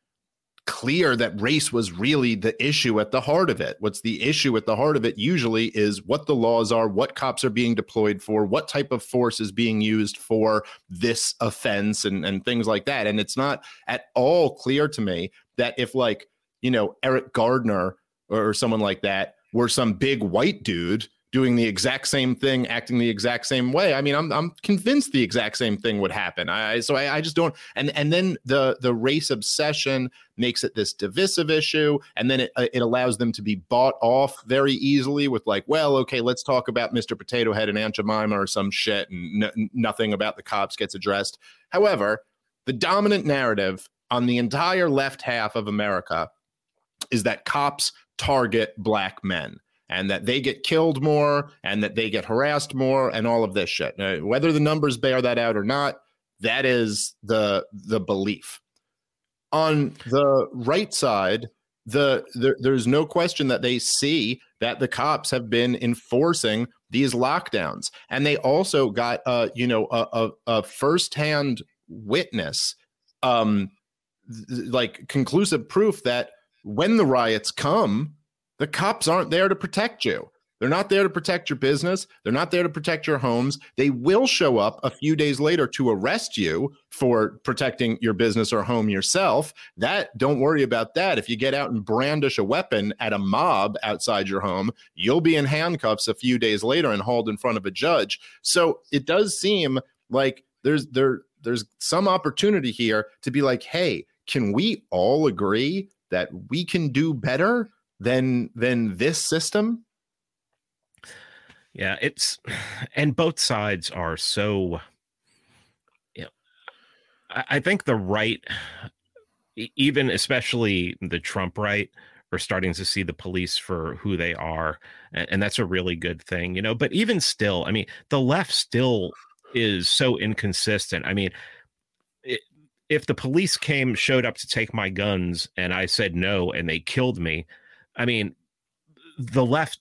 clear that race was really the issue at the heart of it. What's the issue at the heart of it usually is what the laws are, what cops are being deployed for, what type of force is being used for this offense, and, and things like that. And it's not at all clear to me that if, like, you know, Eric Gardner or someone like that were some big white dude doing the exact same thing, acting the exact same way, I mean, I'm I'm convinced the exact same thing would happen. I so I, I just don't. And and then the the race obsession makes it this divisive issue, and then it it allows them to be bought off very easily with, like, well, okay, let's talk about Mister Potato Head and Aunt Jemima or some shit, and n- nothing about the cops gets addressed. However, the dominant narrative on the entire left half of America is that cops target black men, and that they get killed more, and that they get harassed more, and all of this shit. Now, whether the numbers bear that out or not, that is the the belief. On the right side, the, the there's no question that they see that the cops have been enforcing these lockdowns, and they also got uh you know a a, a firsthand witness, um th- like conclusive proof that when the riots come, the cops aren't there to protect you. They're not there to protect your business. They're not there to protect your homes. They will show up a few days later to arrest you for protecting your business or home yourself. That, don't worry about that. If you get out and brandish a weapon at a mob outside your home, you'll be in handcuffs a few days later and hauled in front of a judge. So it does seem like there's there there's some opportunity here to be like, hey, can we all agree that we can do better than than this system? Yeah, it's, and both sides are so, you know, I, I think the right, even especially the Trump right, are starting to see the police for who they are. And, and that's a really good thing, you know, but even still, I mean, the left still is so inconsistent. I mean, it, if the police came, showed up to take my guns and I said no, and they killed me, I mean, the left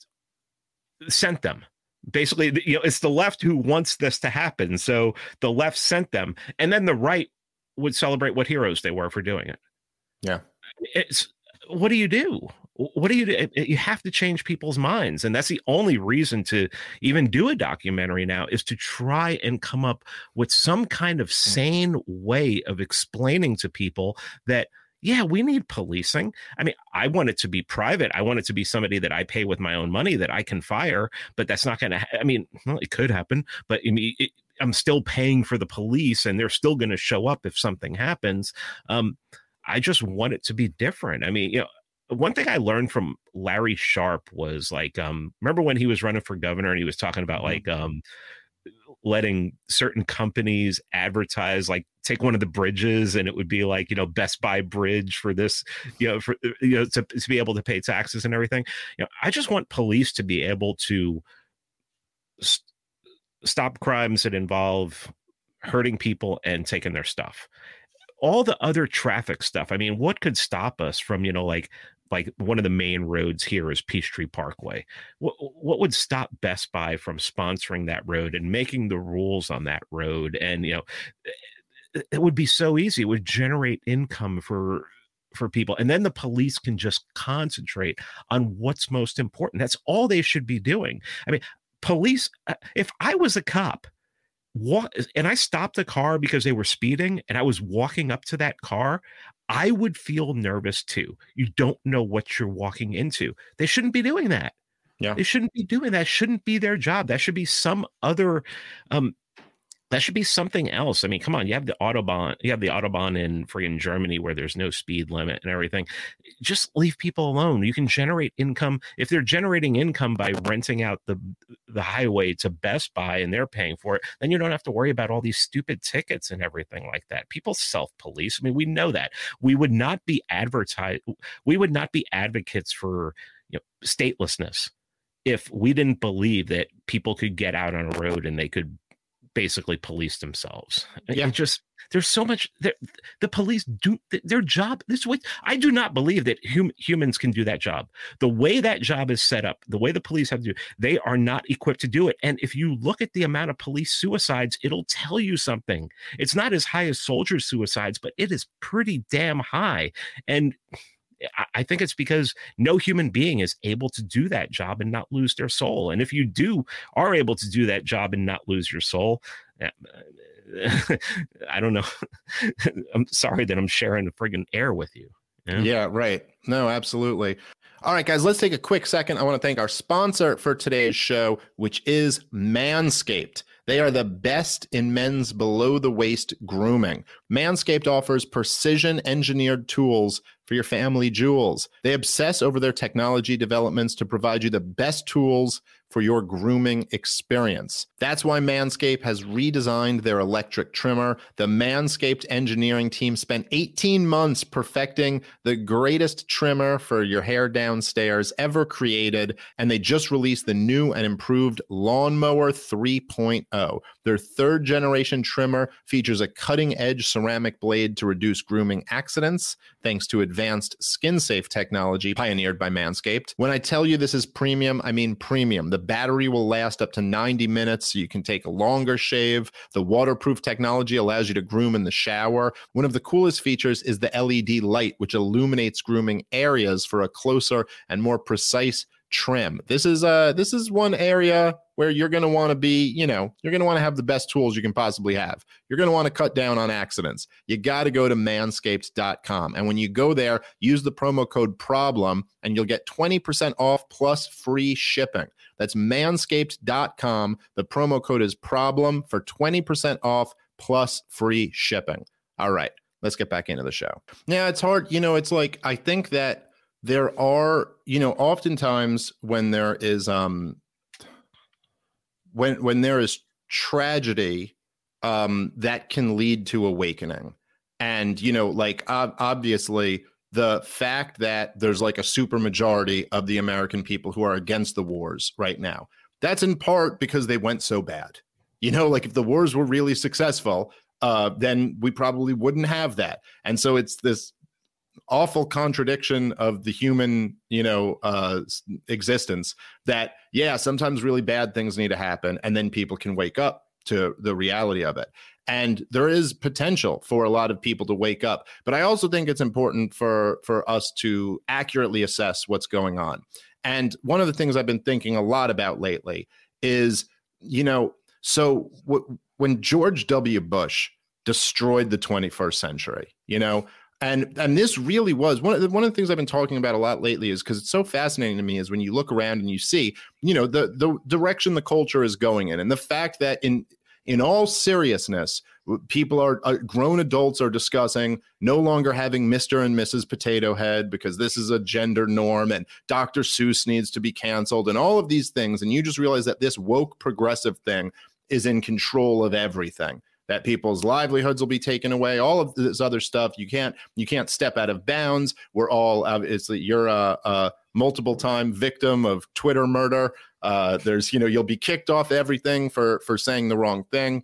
sent them. Basically, you know, it's the left who wants this to happen. So the left sent them, and then the right would celebrate what heroes they were for doing it. Yeah. It's, what do you do? What do you do? You have to change people's minds. And that's the only reason to even do a documentary now, is to try and come up with some kind of sane way of explaining to people that, yeah, we need policing. I mean, I want it to be private. I want it to be somebody that I pay with my own money that I can fire, but that's not going to, ha- I mean, well, it could happen, but I mean, it, I'm still paying for the police and they're still going to show up if something happens. Um, I just want it to be different. I mean, you know, one thing I learned from Larry Sharpe was like, um, remember when he was running for governor and he was talking about like, um, letting certain companies advertise, like take one of the bridges and it would be like, you know, Best Buy bridge for this, you know, for, you know, to, to be able to pay taxes and everything. You know, I just want police to be able to st- stop crimes that involve hurting people and taking their stuff. All the other traffic stuff. I mean, what could stop us from, you know, like, like one of the main roads here is Peachtree Parkway. What, what would stop Best Buy from sponsoring that road and making the rules on that road? And, you know, it, it would be so easy. It would generate income for, for people. And then the police can just concentrate on what's most important. That's all they should be doing. I mean, police, if I was a cop, what, and I stopped the car because they were speeding and I was walking up to that car, I would feel nervous too. You don't know what you're walking into. They shouldn't be doing that. Yeah. They shouldn't be doing that. Shouldn't be their job. That should be some other, um, that should be something else. I mean, come on, you have the Autobahn, you have the Autobahn in friggin' Germany where there's no speed limit and everything. Just leave people alone. You can generate income. If they're generating income by renting out the the highway to Best Buy and they're paying for it, then you don't have to worry about all these stupid tickets and everything like that. People self-police. I mean, we know that. We would not be advertised. We would not be advocates for, you know, statelessness if we didn't believe that people could get out on a road and they could basically police themselves. Yeah. It just, there's so much, the police do their job. This way, I do not believe that hum, humans can do that job. The way that job is set up, the way the police have to do, they are not equipped to do it. And if you look at the amount of police suicides, it'll tell you something. It's not as high as soldier suicides, but it is pretty damn high. And I think it's because no human being is able to do that job and not lose their soul. And if you do are able to do that job and not lose your soul, I don't know. I'm sorry that I'm sharing the friggin' air with you. Yeah? Yeah, right. No, absolutely. All right, guys, let's take a quick second. I want to thank our sponsor for today's show, which is Manscaped. They are the best in men's below-the-waist grooming. Manscaped offers precision-engineered tools for your family jewels. They obsess over their technology developments to provide you the best tools for your grooming experience. That's why Manscaped has redesigned their electric trimmer. The Manscaped engineering team spent eighteen months perfecting the greatest trimmer for your hair downstairs ever created, and they just released the new and improved Lawnmower three point oh. Their third generation trimmer features a cutting-edge ceramic blade to reduce grooming accidents, thanks to advanced skin-safe technology pioneered by Manscaped. When I tell you this is premium, I mean premium. The battery will last up to ninety minutes, so you can take a longer shave. The waterproof technology allows you to groom in the shower. One of the coolest features is the L E D light, which illuminates grooming areas for a closer and more precise trim. This is uh this is one area where you're going to want to be, you know, you're going to want to have the best tools you can possibly have. You're going to want to cut down on accidents. You got to go to manscaped dot com. And when you go there, use the promo code PROBLEM and you'll get twenty percent off plus free shipping. That's manscaped dot com. The promo code is PROBLEM for twenty percent off plus free shipping. All right, let's get back into the show. Yeah, it's hard. You know, it's like, I think that there are, you know, oftentimes when there is, um, when when there is tragedy, um, that can lead to awakening. And, you know, like, ob- obviously, the fact that there's like a super majority of the American people who are against the wars right now, that's in part because they went so bad. You know, like if the wars were really successful, uh, then we probably wouldn't have that. And so it's this awful contradiction of the human, you know, uh, existence that, yeah, sometimes really bad things need to happen and then people can wake up to the reality of it. And there is potential for a lot of people to wake up. But I also think it's important for, for us to accurately assess what's going on. And one of the things I've been thinking a lot about lately is, you know, so w- when George W. Bush destroyed the twenty-first century, you know, And and this really was one of the, one of the things I've been talking about a lot lately is because it's so fascinating to me is when you look around and you see, you know, the the direction the culture is going in, and the fact that in in all seriousness, people are uh, grown adults are discussing no longer having Mister and Missus Potato Head because this is a gender norm, and Doctor Seuss needs to be canceled, and all of these things, and you just realize that this woke progressive thing is in control of everything. That people's livelihoods will be taken away, all of this other stuff. You can't you can't step out of bounds. We're all obviously you're a, a multiple time victim of Twitter murder. Uh, there's you know you'll be kicked off everything for for saying the wrong thing.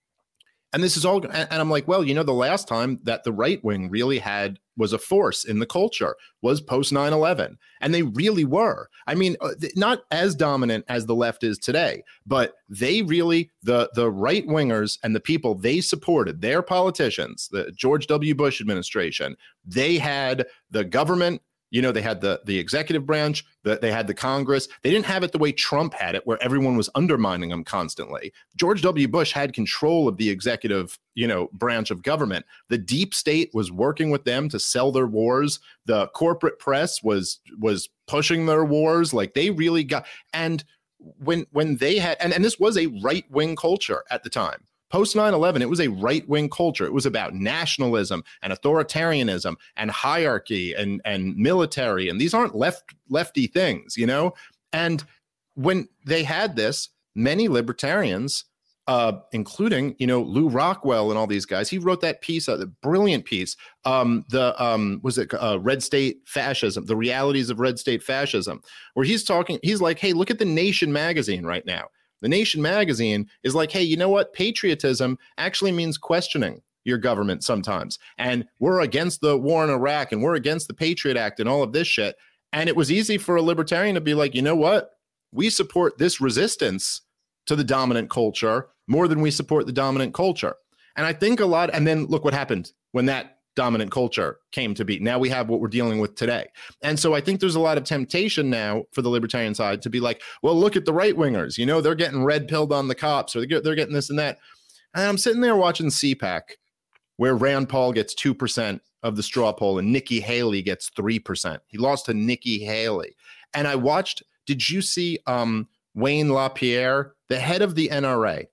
And this is all, and I'm like, well, you know, the last time that the right wing really had was a force in the culture was post nine eleven. And they really were. I mean, not as dominant as the left is today, but they really, the, the right wingers and the people they supported, their politicians, the George W. Bush administration, they had the government. You know, they had the, the executive branch, the, they had the Congress. They didn't have it the way Trump had it, where everyone was undermining them constantly. George W. Bush had control of the executive, you know, branch of government. The deep state was working with them to sell their wars. The corporate press was was pushing their wars. Like they really got, and when when they had, and, and this was a right-wing culture at the time. Post nine eleven, it was a right-wing culture. It was about nationalism and authoritarianism and hierarchy and, and military. And these aren't left lefty things, you know? And when they had this, many libertarians, uh, including, you know, Lou Rockwell and all these guys, he wrote that piece, uh, the brilliant piece, um, the, um, was it uh, Red State Fascism, the realities of Red State Fascism, where he's talking, he's like, hey, look at the Nation magazine right now. The Nation magazine is like, hey, you know what? Patriotism actually means questioning your government sometimes. And we're against the war in Iraq and we're against the Patriot Act and all of this shit. And it was easy for a libertarian to be like, you know what? We support this resistance to the dominant culture more than we support the dominant culture. And I think a lot, and then look what happened when that dominant culture came to be. Now we have what we're dealing with today. And so I think there's a lot of temptation now for the libertarian side to be like, well, look at the right wingers, you know, they're getting red pilled on the cops or they're getting this and that. And I'm sitting there watching C PAC where Rand Paul gets two percent of the straw poll and Nikki Haley gets three percent. He lost to Nikki Haley. And I watched, did you see um, Wayne LaPierre, the head of the N R A,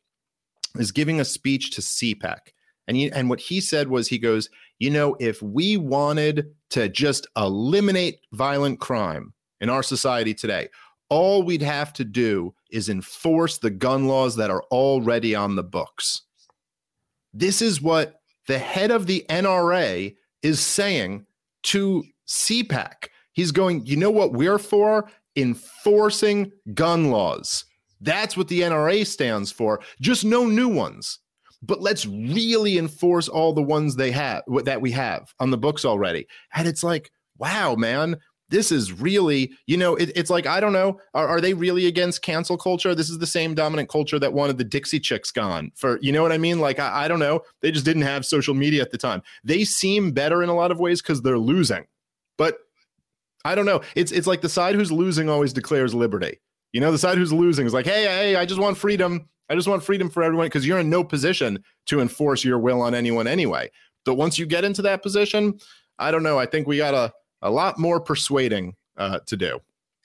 is giving a speech to C PAC. And, he, and what he said was, he goes, you know, if we wanted to just eliminate violent crime in our society today, all we'd have to do is enforce the gun laws that are already on the books. This is what the head of the N R A is saying to C PAC. He's going, you know what we're for? Enforcing gun laws. That's what the N R A stands for. Just no new ones. But let's really enforce all the ones they have that we have on the books already. And it's like, wow, man, this is really, you know, it, it's like, I don't know, are, are they really against cancel culture? This is the same dominant culture that wanted the Dixie Chicks gone for, you know what I mean? Like, I, I don't know. They just didn't have social media at the time. They seem better in a lot of ways because they're losing. But I don't know. It's it's like the side who's losing always declares liberty. You know, the side who's losing is like, hey, hey, I just want freedom. I just want freedom for everyone, because you're in no position to enforce your will on anyone anyway. But once you get into that position, I don't know. I think we got a, a lot more persuading uh, to do.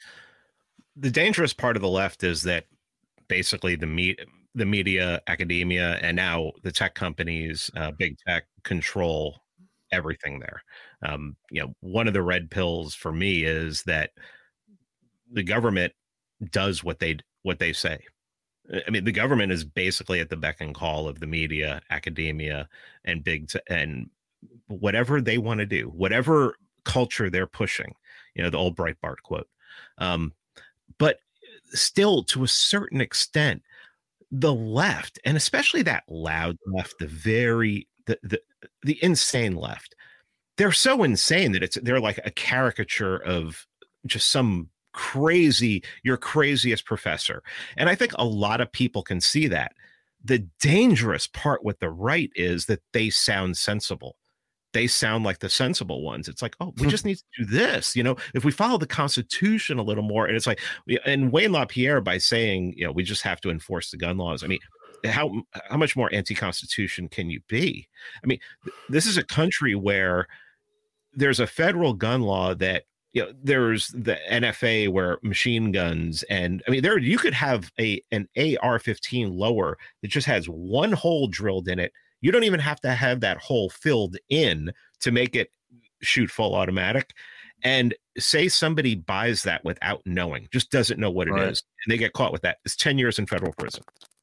The dangerous part of the left is that basically the me- the media, academia, and now the tech companies, uh, big tech, control everything there. Um, you know, one of the red pills for me is that the government does what they what they say. I mean, the government is basically at the beck and call of the media, academia, and big t- and whatever they want to do, whatever culture they're pushing. You know, the old Breitbart quote. Um, but still, to a certain extent, the left, and especially that loud left, the very the the the insane left, they're so insane that it's they're like a caricature of just some crazy, your craziest professor. And I think a lot of people can see that. The dangerous part with the right is that they sound sensible. They sound like the sensible ones. It's like, oh, we just need to do this. You know, if we follow the Constitution a little more, and it's like, and Wayne LaPierre, by saying, you know, we just have to enforce the gun laws. I mean, how how much more anti-Constitution can you be? I mean, this is a country where there's a federal gun law that, you know, there's the N F A where machine guns, and I mean, there you could have a an A R fifteen lower that just has one hole drilled in it. You don't even have to have that hole filled in to make it shoot full automatic. And say somebody buys that without knowing, just doesn't know what it right. is, and they get caught with that. It's ten years in federal prison.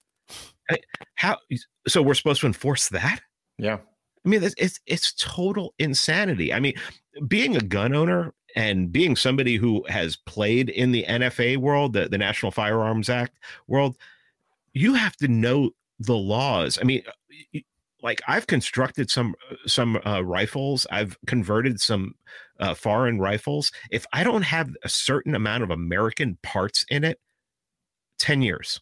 How? So we're supposed to enforce that? Yeah. I mean, it's, it's it's total insanity. I mean, being a gun owner and being somebody who has played in the N F A world, the, the National Firearms Act world, you have to know the laws. I mean, like I've constructed some some uh, rifles. I've converted some uh, foreign rifles. If I don't have a certain amount of American parts in it, ten years.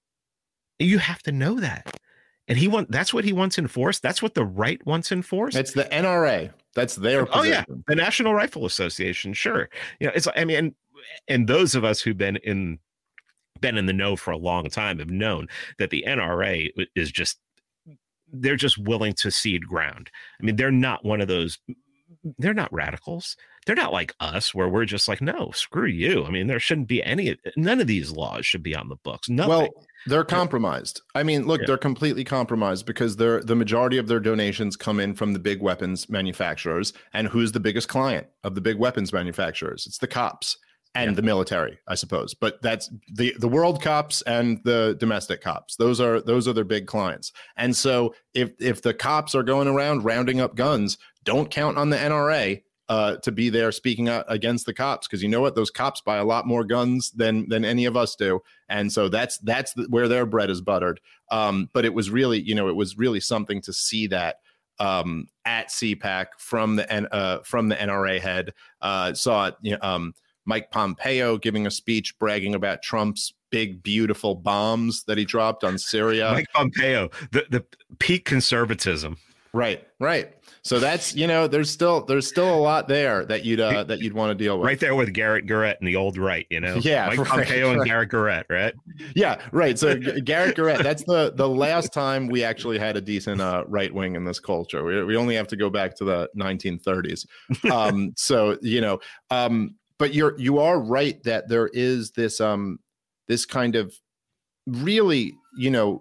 You have to know that. And he want that's what he wants enforced. That's what the right wants enforced. It's the N R A. That's their position. Oh yeah, the National Rifle Association. Sure, you know it's. I mean, and, and those of us who've been in been in the know for a long time have known that the N R A is just they're just willing to cede ground. I mean, they're not one of those. They're not radicals. They're not like us, where we're just like, no, screw you. I mean, there shouldn't be any. None of these laws should be on the books. Nothing. Well, they're compromised. I mean, look, yeah. They're completely compromised because they're the majority of their donations come in from the big weapons manufacturers. And who's the biggest client of the big weapons manufacturers? It's the cops and yeah. the military, I suppose. But that's the the world cops and the domestic cops. Those are those are their big clients. And so if if the cops are going around rounding up guns, don't count on the N R A uh, to be there speaking out against the cops, because you know what, those cops buy a lot more guns than than any of us do, and so that's that's the, where their bread is buttered. Um, but it was really, you know, it was really something to see that um, at C PAC from the N, uh, from the N R A head. Uh, saw it, you know, um, Mike Pompeo giving a speech bragging about Trump's big, beautiful bombs that he dropped on Syria. Mike Pompeo, the the peak conservatism. Right, right. So that's, you know, there's still there's still a lot there that you'd uh, that you'd want to deal with. Right there with Garrett Garrett and the old right, you know. Yeah, Mike right, Pompeo right. and Garrett Garrett, right? Yeah, right. So Garrett Garrett, that's the the last time we actually had a decent uh, right wing in this culture. We we only have to go back to the nineteen thirties. Um, so you know, um, but you're you are right that there is this um this kind of really, you know.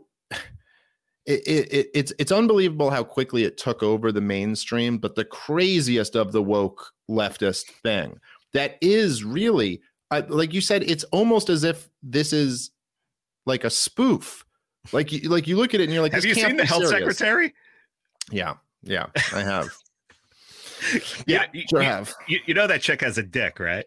It, it, it's it's unbelievable how quickly it took over the mainstream, but the craziest of the woke leftist thing that is really I, like you said, it's almost as if this is like a spoof. Like you, like you look at it and you're like, have this you can't seen the be health serious. secretary? Yeah, yeah, I have. yeah, you, sure you, have. You, you know that chick has a dick, right?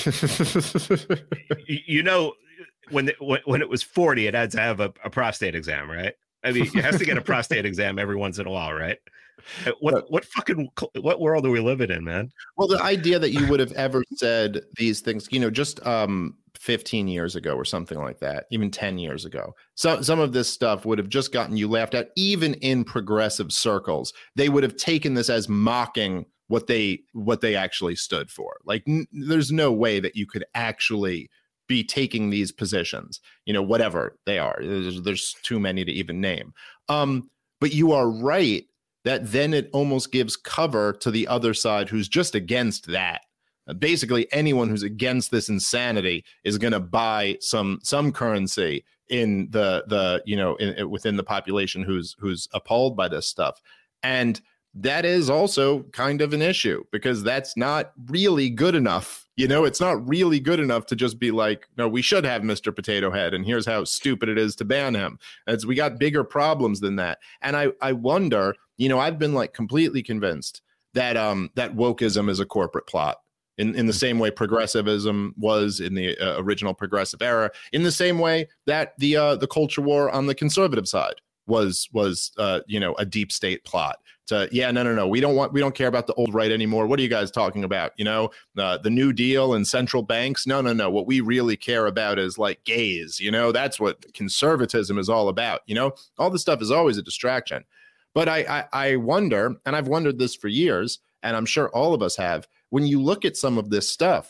you, you know, when, the, when when it was forty, it had to have a, a prostate exam, right? I mean, it has to get a prostate exam every once in a while, right? What what fucking what world are we living in, man? Well, the idea that you would have ever said these things, you know, just um, fifteen years ago or something like that, even ten years ago, so some of this stuff would have just gotten you laughed at, even in progressive circles. They would have taken this as mocking what they what they actually stood for. Like, n- there's no way that you could actually be taking these positions, you know, whatever they are. There's, there's too many to even name. Um, but you are right that then it almost gives cover to the other side who's just against that. Uh, basically, anyone who's against this insanity is going to buy some some currency in the the you know in, in, within the population who's who's appalled by this stuff, and that is also kind of an issue because that's not really good enough. You know, it's not really good enough to just be like, no, we should have Mister Potato Head, and here's how stupid it is to ban him. It's, we got bigger problems than that. And I, I wonder, you know, I've been like completely convinced that um that wokeism is a corporate plot. In, in the same way progressivism was in the uh, original progressive era, in the same way that the uh, the culture war on the conservative side was was uh, you know, a deep state plot. To, yeah, no, no, no, we don't want, we don't care about the old right anymore. What are you guys talking about? You know, uh, the New Deal and central banks? No, no, no. What we really care about is like gays. You know, that's what conservatism is all about. You know, all this stuff is always a distraction. But I, I, I wonder, and I've wondered this for years, and I'm sure all of us have, when you look at some of this stuff,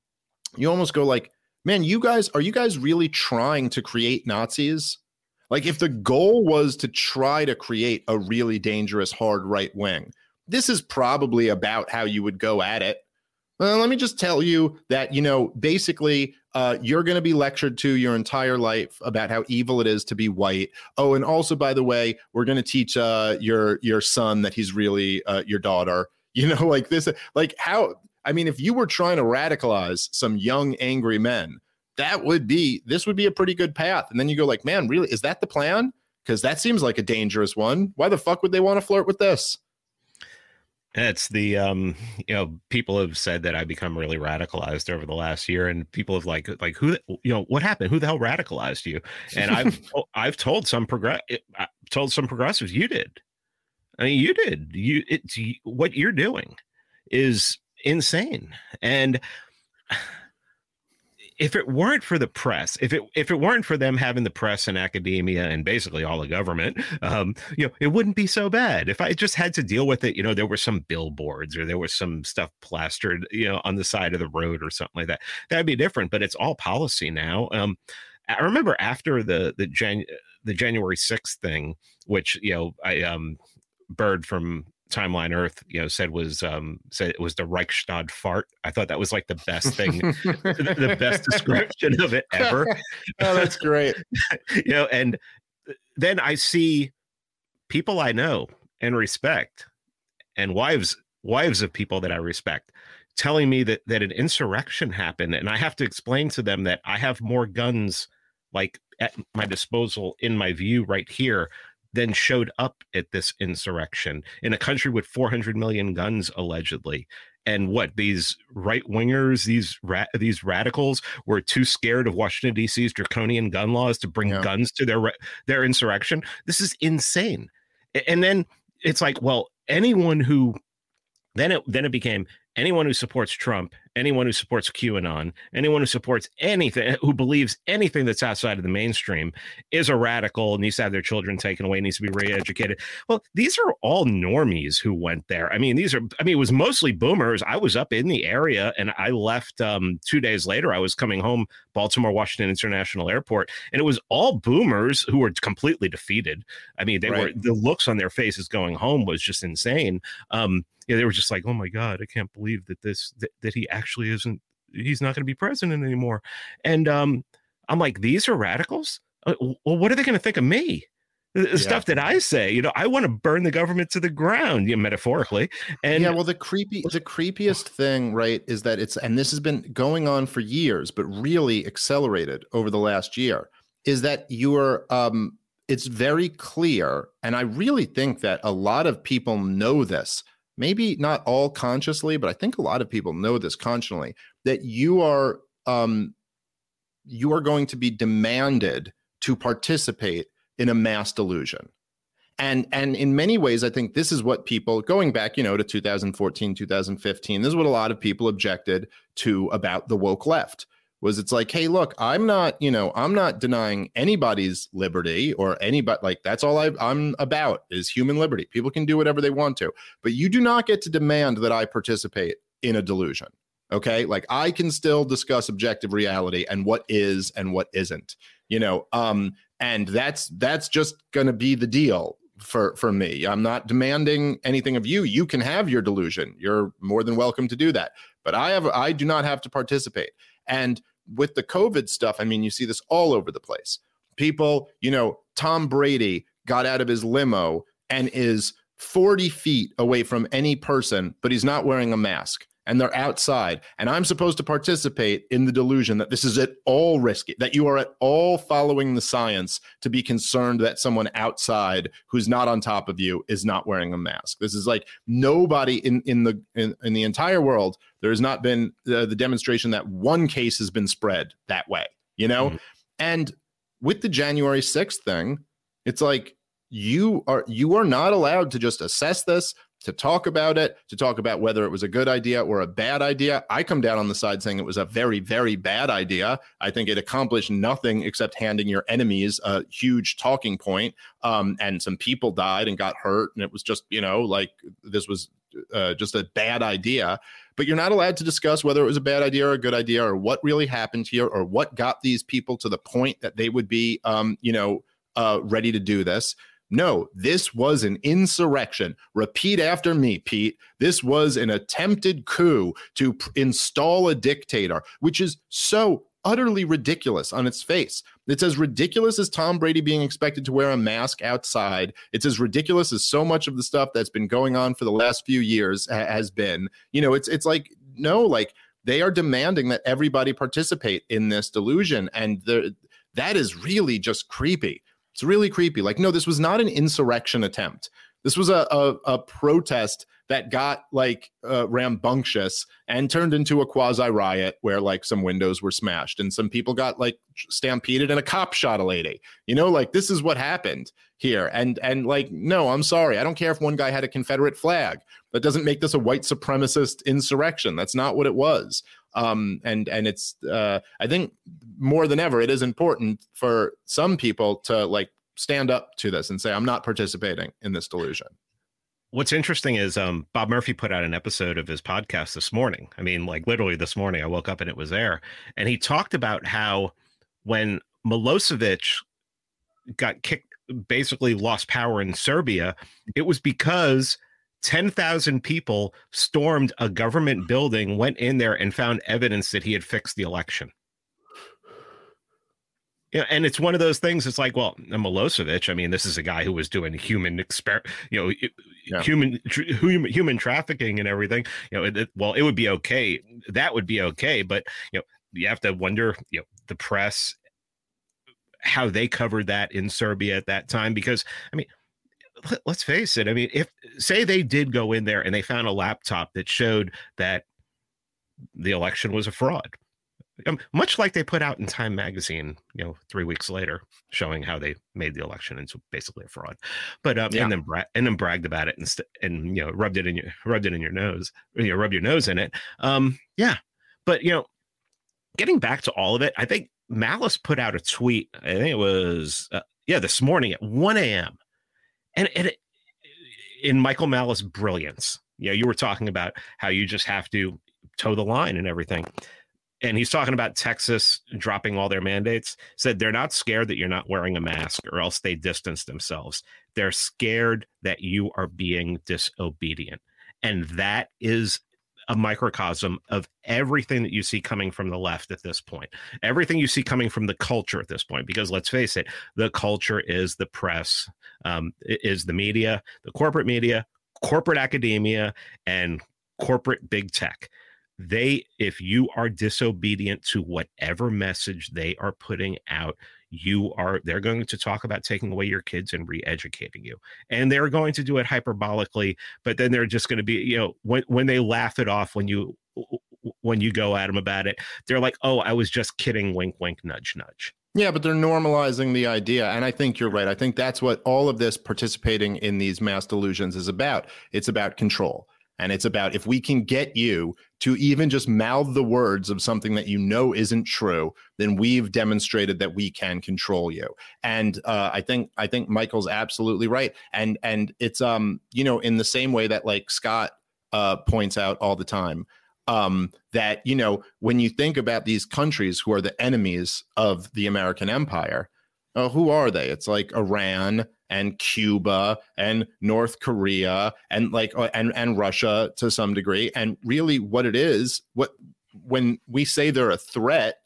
you almost go like, man, you guys, are you guys really trying to create Nazis? Like, if the goal was to try to create a really dangerous hard right wing, this is probably about how you would go at it. Well, let me just tell you that, you know, basically, uh, you're going to be lectured to your entire life about how evil it is to be white. Oh, and also, by the way, we're going to teach uh, your your son that he's really uh, your daughter. You know, like this, like how, I mean, if you were trying to radicalize some young, angry men, that would be, this would be a pretty good path. And then you go like, man, really, is that the plan? Because that seems like a dangerous one. Why the fuck would they want to flirt with this? It's the, um, you know, people have said that I become really radicalized over the last year, and people have like, like who, you know, what happened? Who the hell radicalized you? And I've, I've told some progress, I told some progressives, you did. I mean, you did. You, it's what you're doing is insane. And if it weren't for the press, if it if it weren't for them having the press and academia and basically all the government, um, you know, it wouldn't be so bad. If I just had to deal with it, you know, there were some billboards or there was some stuff plastered, you know, on the side of the road or something like that, that'd be different. But it's all policy now. Um, I remember after the the Jan- the January sixth thing, which, you know, I um, Bird from Timeline Earth, you know, said was um said it was the Reichstag fart. I thought that was like the best thing, the, the best description of it ever. Oh, that's great. You know, and then I see people I know and respect, and wives wives of people that I respect, telling me that that an insurrection happened, and I have to explain to them that I have more guns like at my disposal in my view right here then showed up at this insurrection in a country with four hundred million guns, allegedly. And what, these right wingers, these ra- these radicals were too scared of Washington, D C's draconian gun laws to bring yeah. guns to their their insurrection. This is insane. And then it's like, well, anyone who then it then it became anyone who supports Trump, anyone who supports QAnon, anyone who supports anything, who believes anything that's outside of the mainstream is a radical, needs to have their children taken away, needs to be re-educated. Well, these are all normies who went there. I mean, these are, I mean, it was mostly boomers. I was up in the area and I left um, two days later. I was coming home, Baltimore, Washington International Airport, and it was all boomers who were completely defeated. I mean, they right. were, the looks on their faces going home was just insane. Um, Yeah, they were just like, oh my God, I can't believe that this that, that he actually isn't, he's not going to be president anymore. And um, I'm like, these are radicals? Uh, well, what are they going to think of me? The Yeah. stuff that I say, you know, I want to burn the government to the ground, you know, metaphorically. And yeah, well, the creepy, the creepiest thing, right, is that it's, and this has been going on for years, but really accelerated over the last year, is that you're, um, it's very clear, and I really think that a lot of people know this, maybe not all consciously, but I think a lot of people know this consciously, that you are, um, you are going to be demanded to participate in a mass delusion. And and in many ways, I think this is what people, going back, you know, to two thousand fourteen, two thousand fifteen, this is what a lot of people objected to about the woke left, was it's like, hey, look, I'm not, you know, I'm not denying anybody's liberty or anybody, like, that's all I, I'm about is human liberty. People can do whatever they want to, but you do not get to demand that I participate in a delusion. Okay. Like, I can still discuss objective reality and what is and what isn't, you know, um, and that's, that's just going to be the deal for, for me. I'm not demanding anything of you. You can have your delusion. You're more than welcome to do that. But I have, I do not have to participate. And with the COVID stuff, I mean, you see this all over the place. People, you know, Tom Brady got out of his limo and is forty feet away from any person, but he's not wearing a mask. And they're outside, and I'm supposed to participate in the delusion that this is at all risky, that you are at all following the science to be concerned that someone outside who's not on top of you is not wearing a mask. This is like nobody in, in the in, in the entire world, there has not been the, the demonstration that one case has been spread that way, you know? Mm-hmm. And with the January sixth thing, it's like you are you are not allowed to just assess this, to talk about it, to talk about whether it was a good idea or a bad idea. I come down on the side saying it was a very, very bad idea. I think it accomplished nothing except handing your enemies a huge talking point. Um, and some people died and got hurt. And it was just, you know, like this was uh, just a bad idea. But you're not allowed to discuss whether it was a bad idea or a good idea or what really happened here or what got these people to the point that they would be, um, you know, uh, ready to do this. No, this was an insurrection. Repeat after me, Pete. This was an attempted coup to p- install a dictator, which is so utterly ridiculous on its face. It's as ridiculous as Tom Brady being expected to wear a mask outside. It's as ridiculous as so much of the stuff that's been going on for the last few years ha- has been. You know, it's it's like, no, like they are demanding that everybody participate in this delusion. And that is really just creepy. It's really creepy. Like, no, this was not an insurrection attempt. This was a a, a protest that got like uh, rambunctious and turned into a quasi riot where like some windows were smashed and some people got like stampeded and a cop shot a lady. You know, like this is what happened here. And and like, no, I'm sorry. I don't care if one guy had a Confederate flag. That doesn't make this a white supremacist insurrection. That's not what it was. Um, and and it's uh, I think more than ever, it is important for some people to like stand up to this and say, I'm not participating in this delusion. What's interesting is um, Bob Murphy put out an episode of his podcast this morning. I mean, like literally this morning, I woke up and it was there. And he talked about how when Milosevic got kicked, basically lost power in Serbia, it was because ten thousand people stormed a government building, went in there and found evidence that he had fixed the election. Yeah, and it's one of those things. It's like, well, Milosevic, I mean, this is a guy who was doing human exper, you know, yeah. human, tr- human human trafficking and everything. You know, it, it, well, it would be okay. That would be okay, but you know, you have to wonder, you know, the press, how they covered that in Serbia at that time, because I mean, let, let's face it. I mean, if say they did go in there and they found a laptop that showed that the election was a fraud. Um, much like they put out in Time magazine, you know, three weeks later, showing how they made the election into basically a fraud, but um, yeah. and then bra- and then bragged about it and st- and you know rubbed it in your rubbed it in your nose, or, you know, rub your nose in it. Um, yeah, but you know, getting back to all of it, I think Malice put out a tweet. I think it was uh, yeah this morning at one a.m. and and it, in Michael Malice brilliance, you know, you were talking about how you just have to toe the line and everything. And he's talking about Texas dropping all their mandates, said they're not scared that you're not wearing a mask or else they distance themselves. They're scared that you are being disobedient. And that is a microcosm of everything that you see coming from the left at this point, everything you see coming from the culture at this point, because let's face it, the culture is the press, um, is the media, the corporate media, corporate academia, and corporate big tech. They, if you are disobedient to whatever message they are putting out, you are, they're going to talk about taking away your kids and re-educating you. And they're going to do it hyperbolically, but then they're just going to be, you know, when, when they laugh it off, when you, when you go at them about it, they're like, oh, I was just kidding. Wink, wink, nudge, nudge. Yeah, but they're normalizing the idea. And I think you're right. I think that's what all of this participating in these mass delusions is about. It's about control. And it's about, if we can get you to even just mouth the words of something that you know isn't true, then we've demonstrated that we can control you. And uh, I think I think Michael's absolutely right. And and it's um you know, in the same way that like Scott uh, points out all the time, um, that, you know, when you think about these countries who are the enemies of the American empire, uh, who are they? It's like Iran and Cuba and North Korea and like and and Russia to some degree. And really what it is, what when we say they're a threat,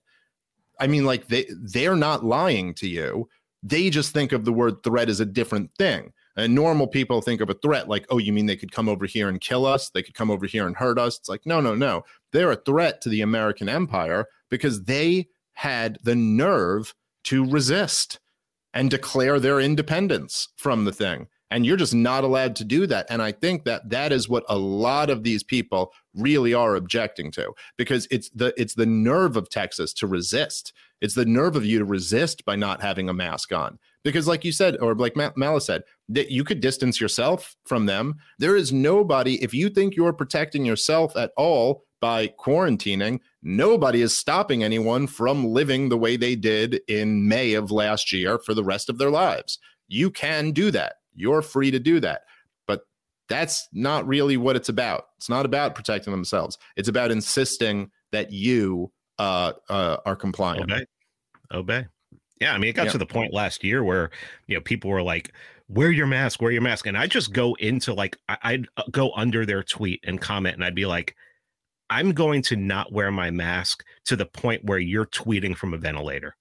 I mean, like they they're not lying to you. They just think of the word threat as a different thing. And normal people think of a threat like, oh, you mean they could come over here and kill us? They could come over here and hurt us. It's like, no, no, no. They're a threat to the American empire because they had the nerve to resist and declare their independence from the thing. And you're just not allowed to do that. And I think that that is what a lot of these people really are objecting to, because it's the it's the nerve of Texas to resist. It's the nerve of you to resist by not having a mask on. Because like you said, or like Malice said, that you could distance yourself from them. There is nobody, if you think you're protecting yourself at all by quarantining, nobody is stopping anyone from living the way they did in May of last year for the rest of their lives. You can do that. You're free to do that. But that's not really what it's about. It's not about protecting themselves. It's about insisting that you uh, uh, are compliant. Obey. Obey. Yeah, I mean, it got Yeah. to the point last year where, you know, people were like, wear your mask, wear your mask. And I just go into like, I- I'd go under their tweet and comment, and I'd be like, I'm going to not wear my mask to the point where you're tweeting from a ventilator.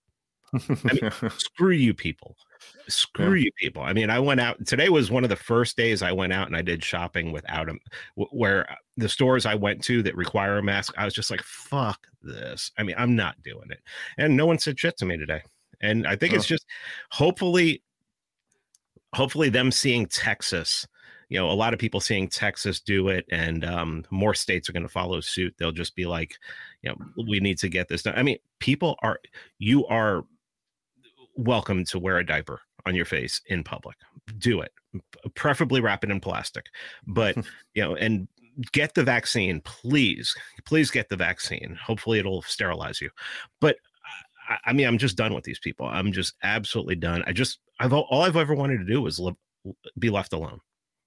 I mean, screw you people. Screw Yeah. you people. I mean, I went out. Today was one of the first days I went out and I did shopping without them, where the stores I went to that require a mask, I was just like, fuck this. I mean, I'm not doing it. And no one said shit to me today. And I think Oh. it's just hopefully, hopefully them seeing Texas, you know, a lot of people seeing Texas do it, and um, more states are going to follow suit. They'll just be like, you know, we need to get this done. I mean, people are, you are welcome to wear a diaper on your face in public. Do it, preferably wrap it in plastic, but, you know, and get the vaccine, please, please get the vaccine. Hopefully it'll sterilize you. But I, I mean, I'm just done with these people. I'm just absolutely done. I just, I've all I've ever wanted to do was live, be left alone.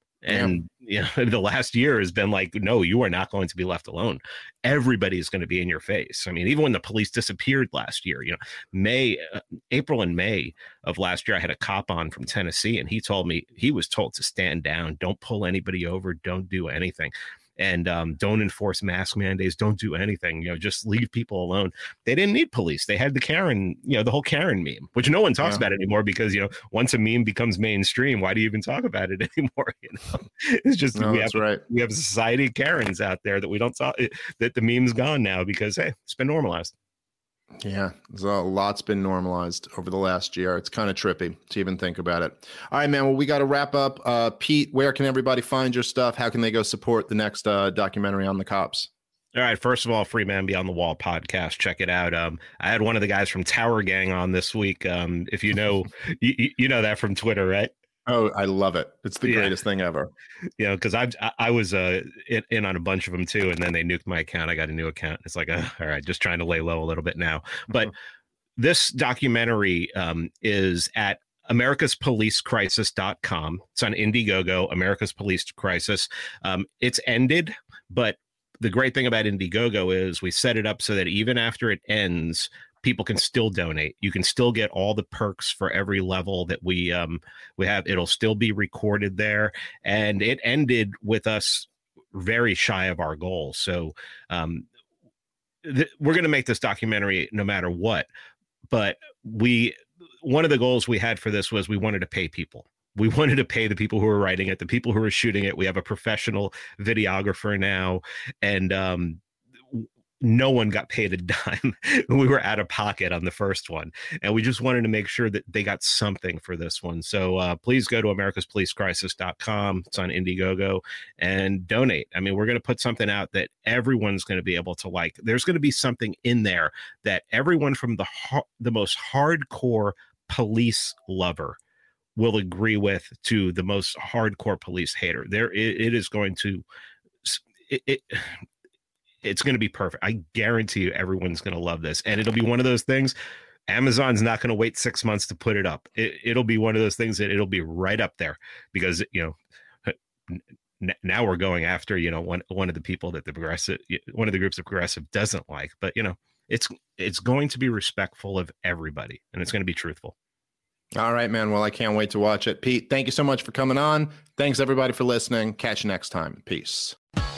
And you know, the last year has been like, no, you are not going to be left alone. Everybody is going to be in your face. I mean, even when the police disappeared last year, you know, May, uh, April and May of last year, I had a cop on from Tennessee, and he told me he was told to stand down, don't pull anybody over, don't do anything. And um, don't enforce mask mandates. Don't do anything. You know, just leave people alone. They didn't need police. They had the Karen, you know, the whole Karen meme, which no one talks Yeah. about anymore because, you know, once a meme becomes mainstream, why do you even talk about it anymore? You know, it's just No, we that's have right. we have a society of Karens out there that we don't talk, that the meme's gone now because hey, it's been normalized. Yeah, there's a lot's been normalized over the last year. It's kind of trippy to even think about it. All right, man. Well, we got to wrap up. Uh, Pete, where can everybody find your stuff? How can they go support the next uh, documentary on the cops? All right. First of all, Free Man Beyond the Wall podcast. Check it out. Um, I had one of the guys from Tower Gang on this week. Um, if you know, you, you know that from Twitter, right? Oh, I love it. It's the Yeah. greatest thing ever. You know, because I've I, I was uh in, in on a bunch of them too, and then they nuked my account. I got a new account. It's like, uh, all right, just trying to lay low a little bit now. But this documentary um, is at americas police crisis dot com. It's on Indiegogo, America's Police Crisis. Um, it's ended, but the great thing about Indiegogo is we set it up so that even after it ends, people can still donate. You can still get all the perks for every level that we um, we have. It'll still be recorded there, and it ended with us very shy of our goal. So um, th- we're going to make this documentary no matter what. But we, one of the goals we had for this was we wanted to pay people. we wanted to pay the people who were writing it, the people who were shooting it. We have a professional videographer now, and um, no one got paid a dime. We were out of pocket on the first one, and we just wanted to make sure that they got something for this one. So uh, please go to americas police crisis dot com. It's on Indiegogo, and donate. I mean, we're going to put something out that everyone's going to be able to like. There's going to be something in there that everyone from the the most hardcore police lover will agree with to the most hardcore police hater. There, it, it is going to it, it it's going to be perfect. I guarantee you everyone's going to love this. And it'll be one of those things. Amazon's not going to wait six months to put it up. It, it'll be one of those things that it'll be right up there because, you know, n- now we're going after, you know, one, one of the people that the progressive, one of the groups of progressive doesn't like, but you know, it's, it's going to be respectful of everybody and it's going to be truthful. All right, man. Well, I can't wait to watch it. Pete, thank you so much for coming on. Thanks everybody for listening. Catch you next time. Peace.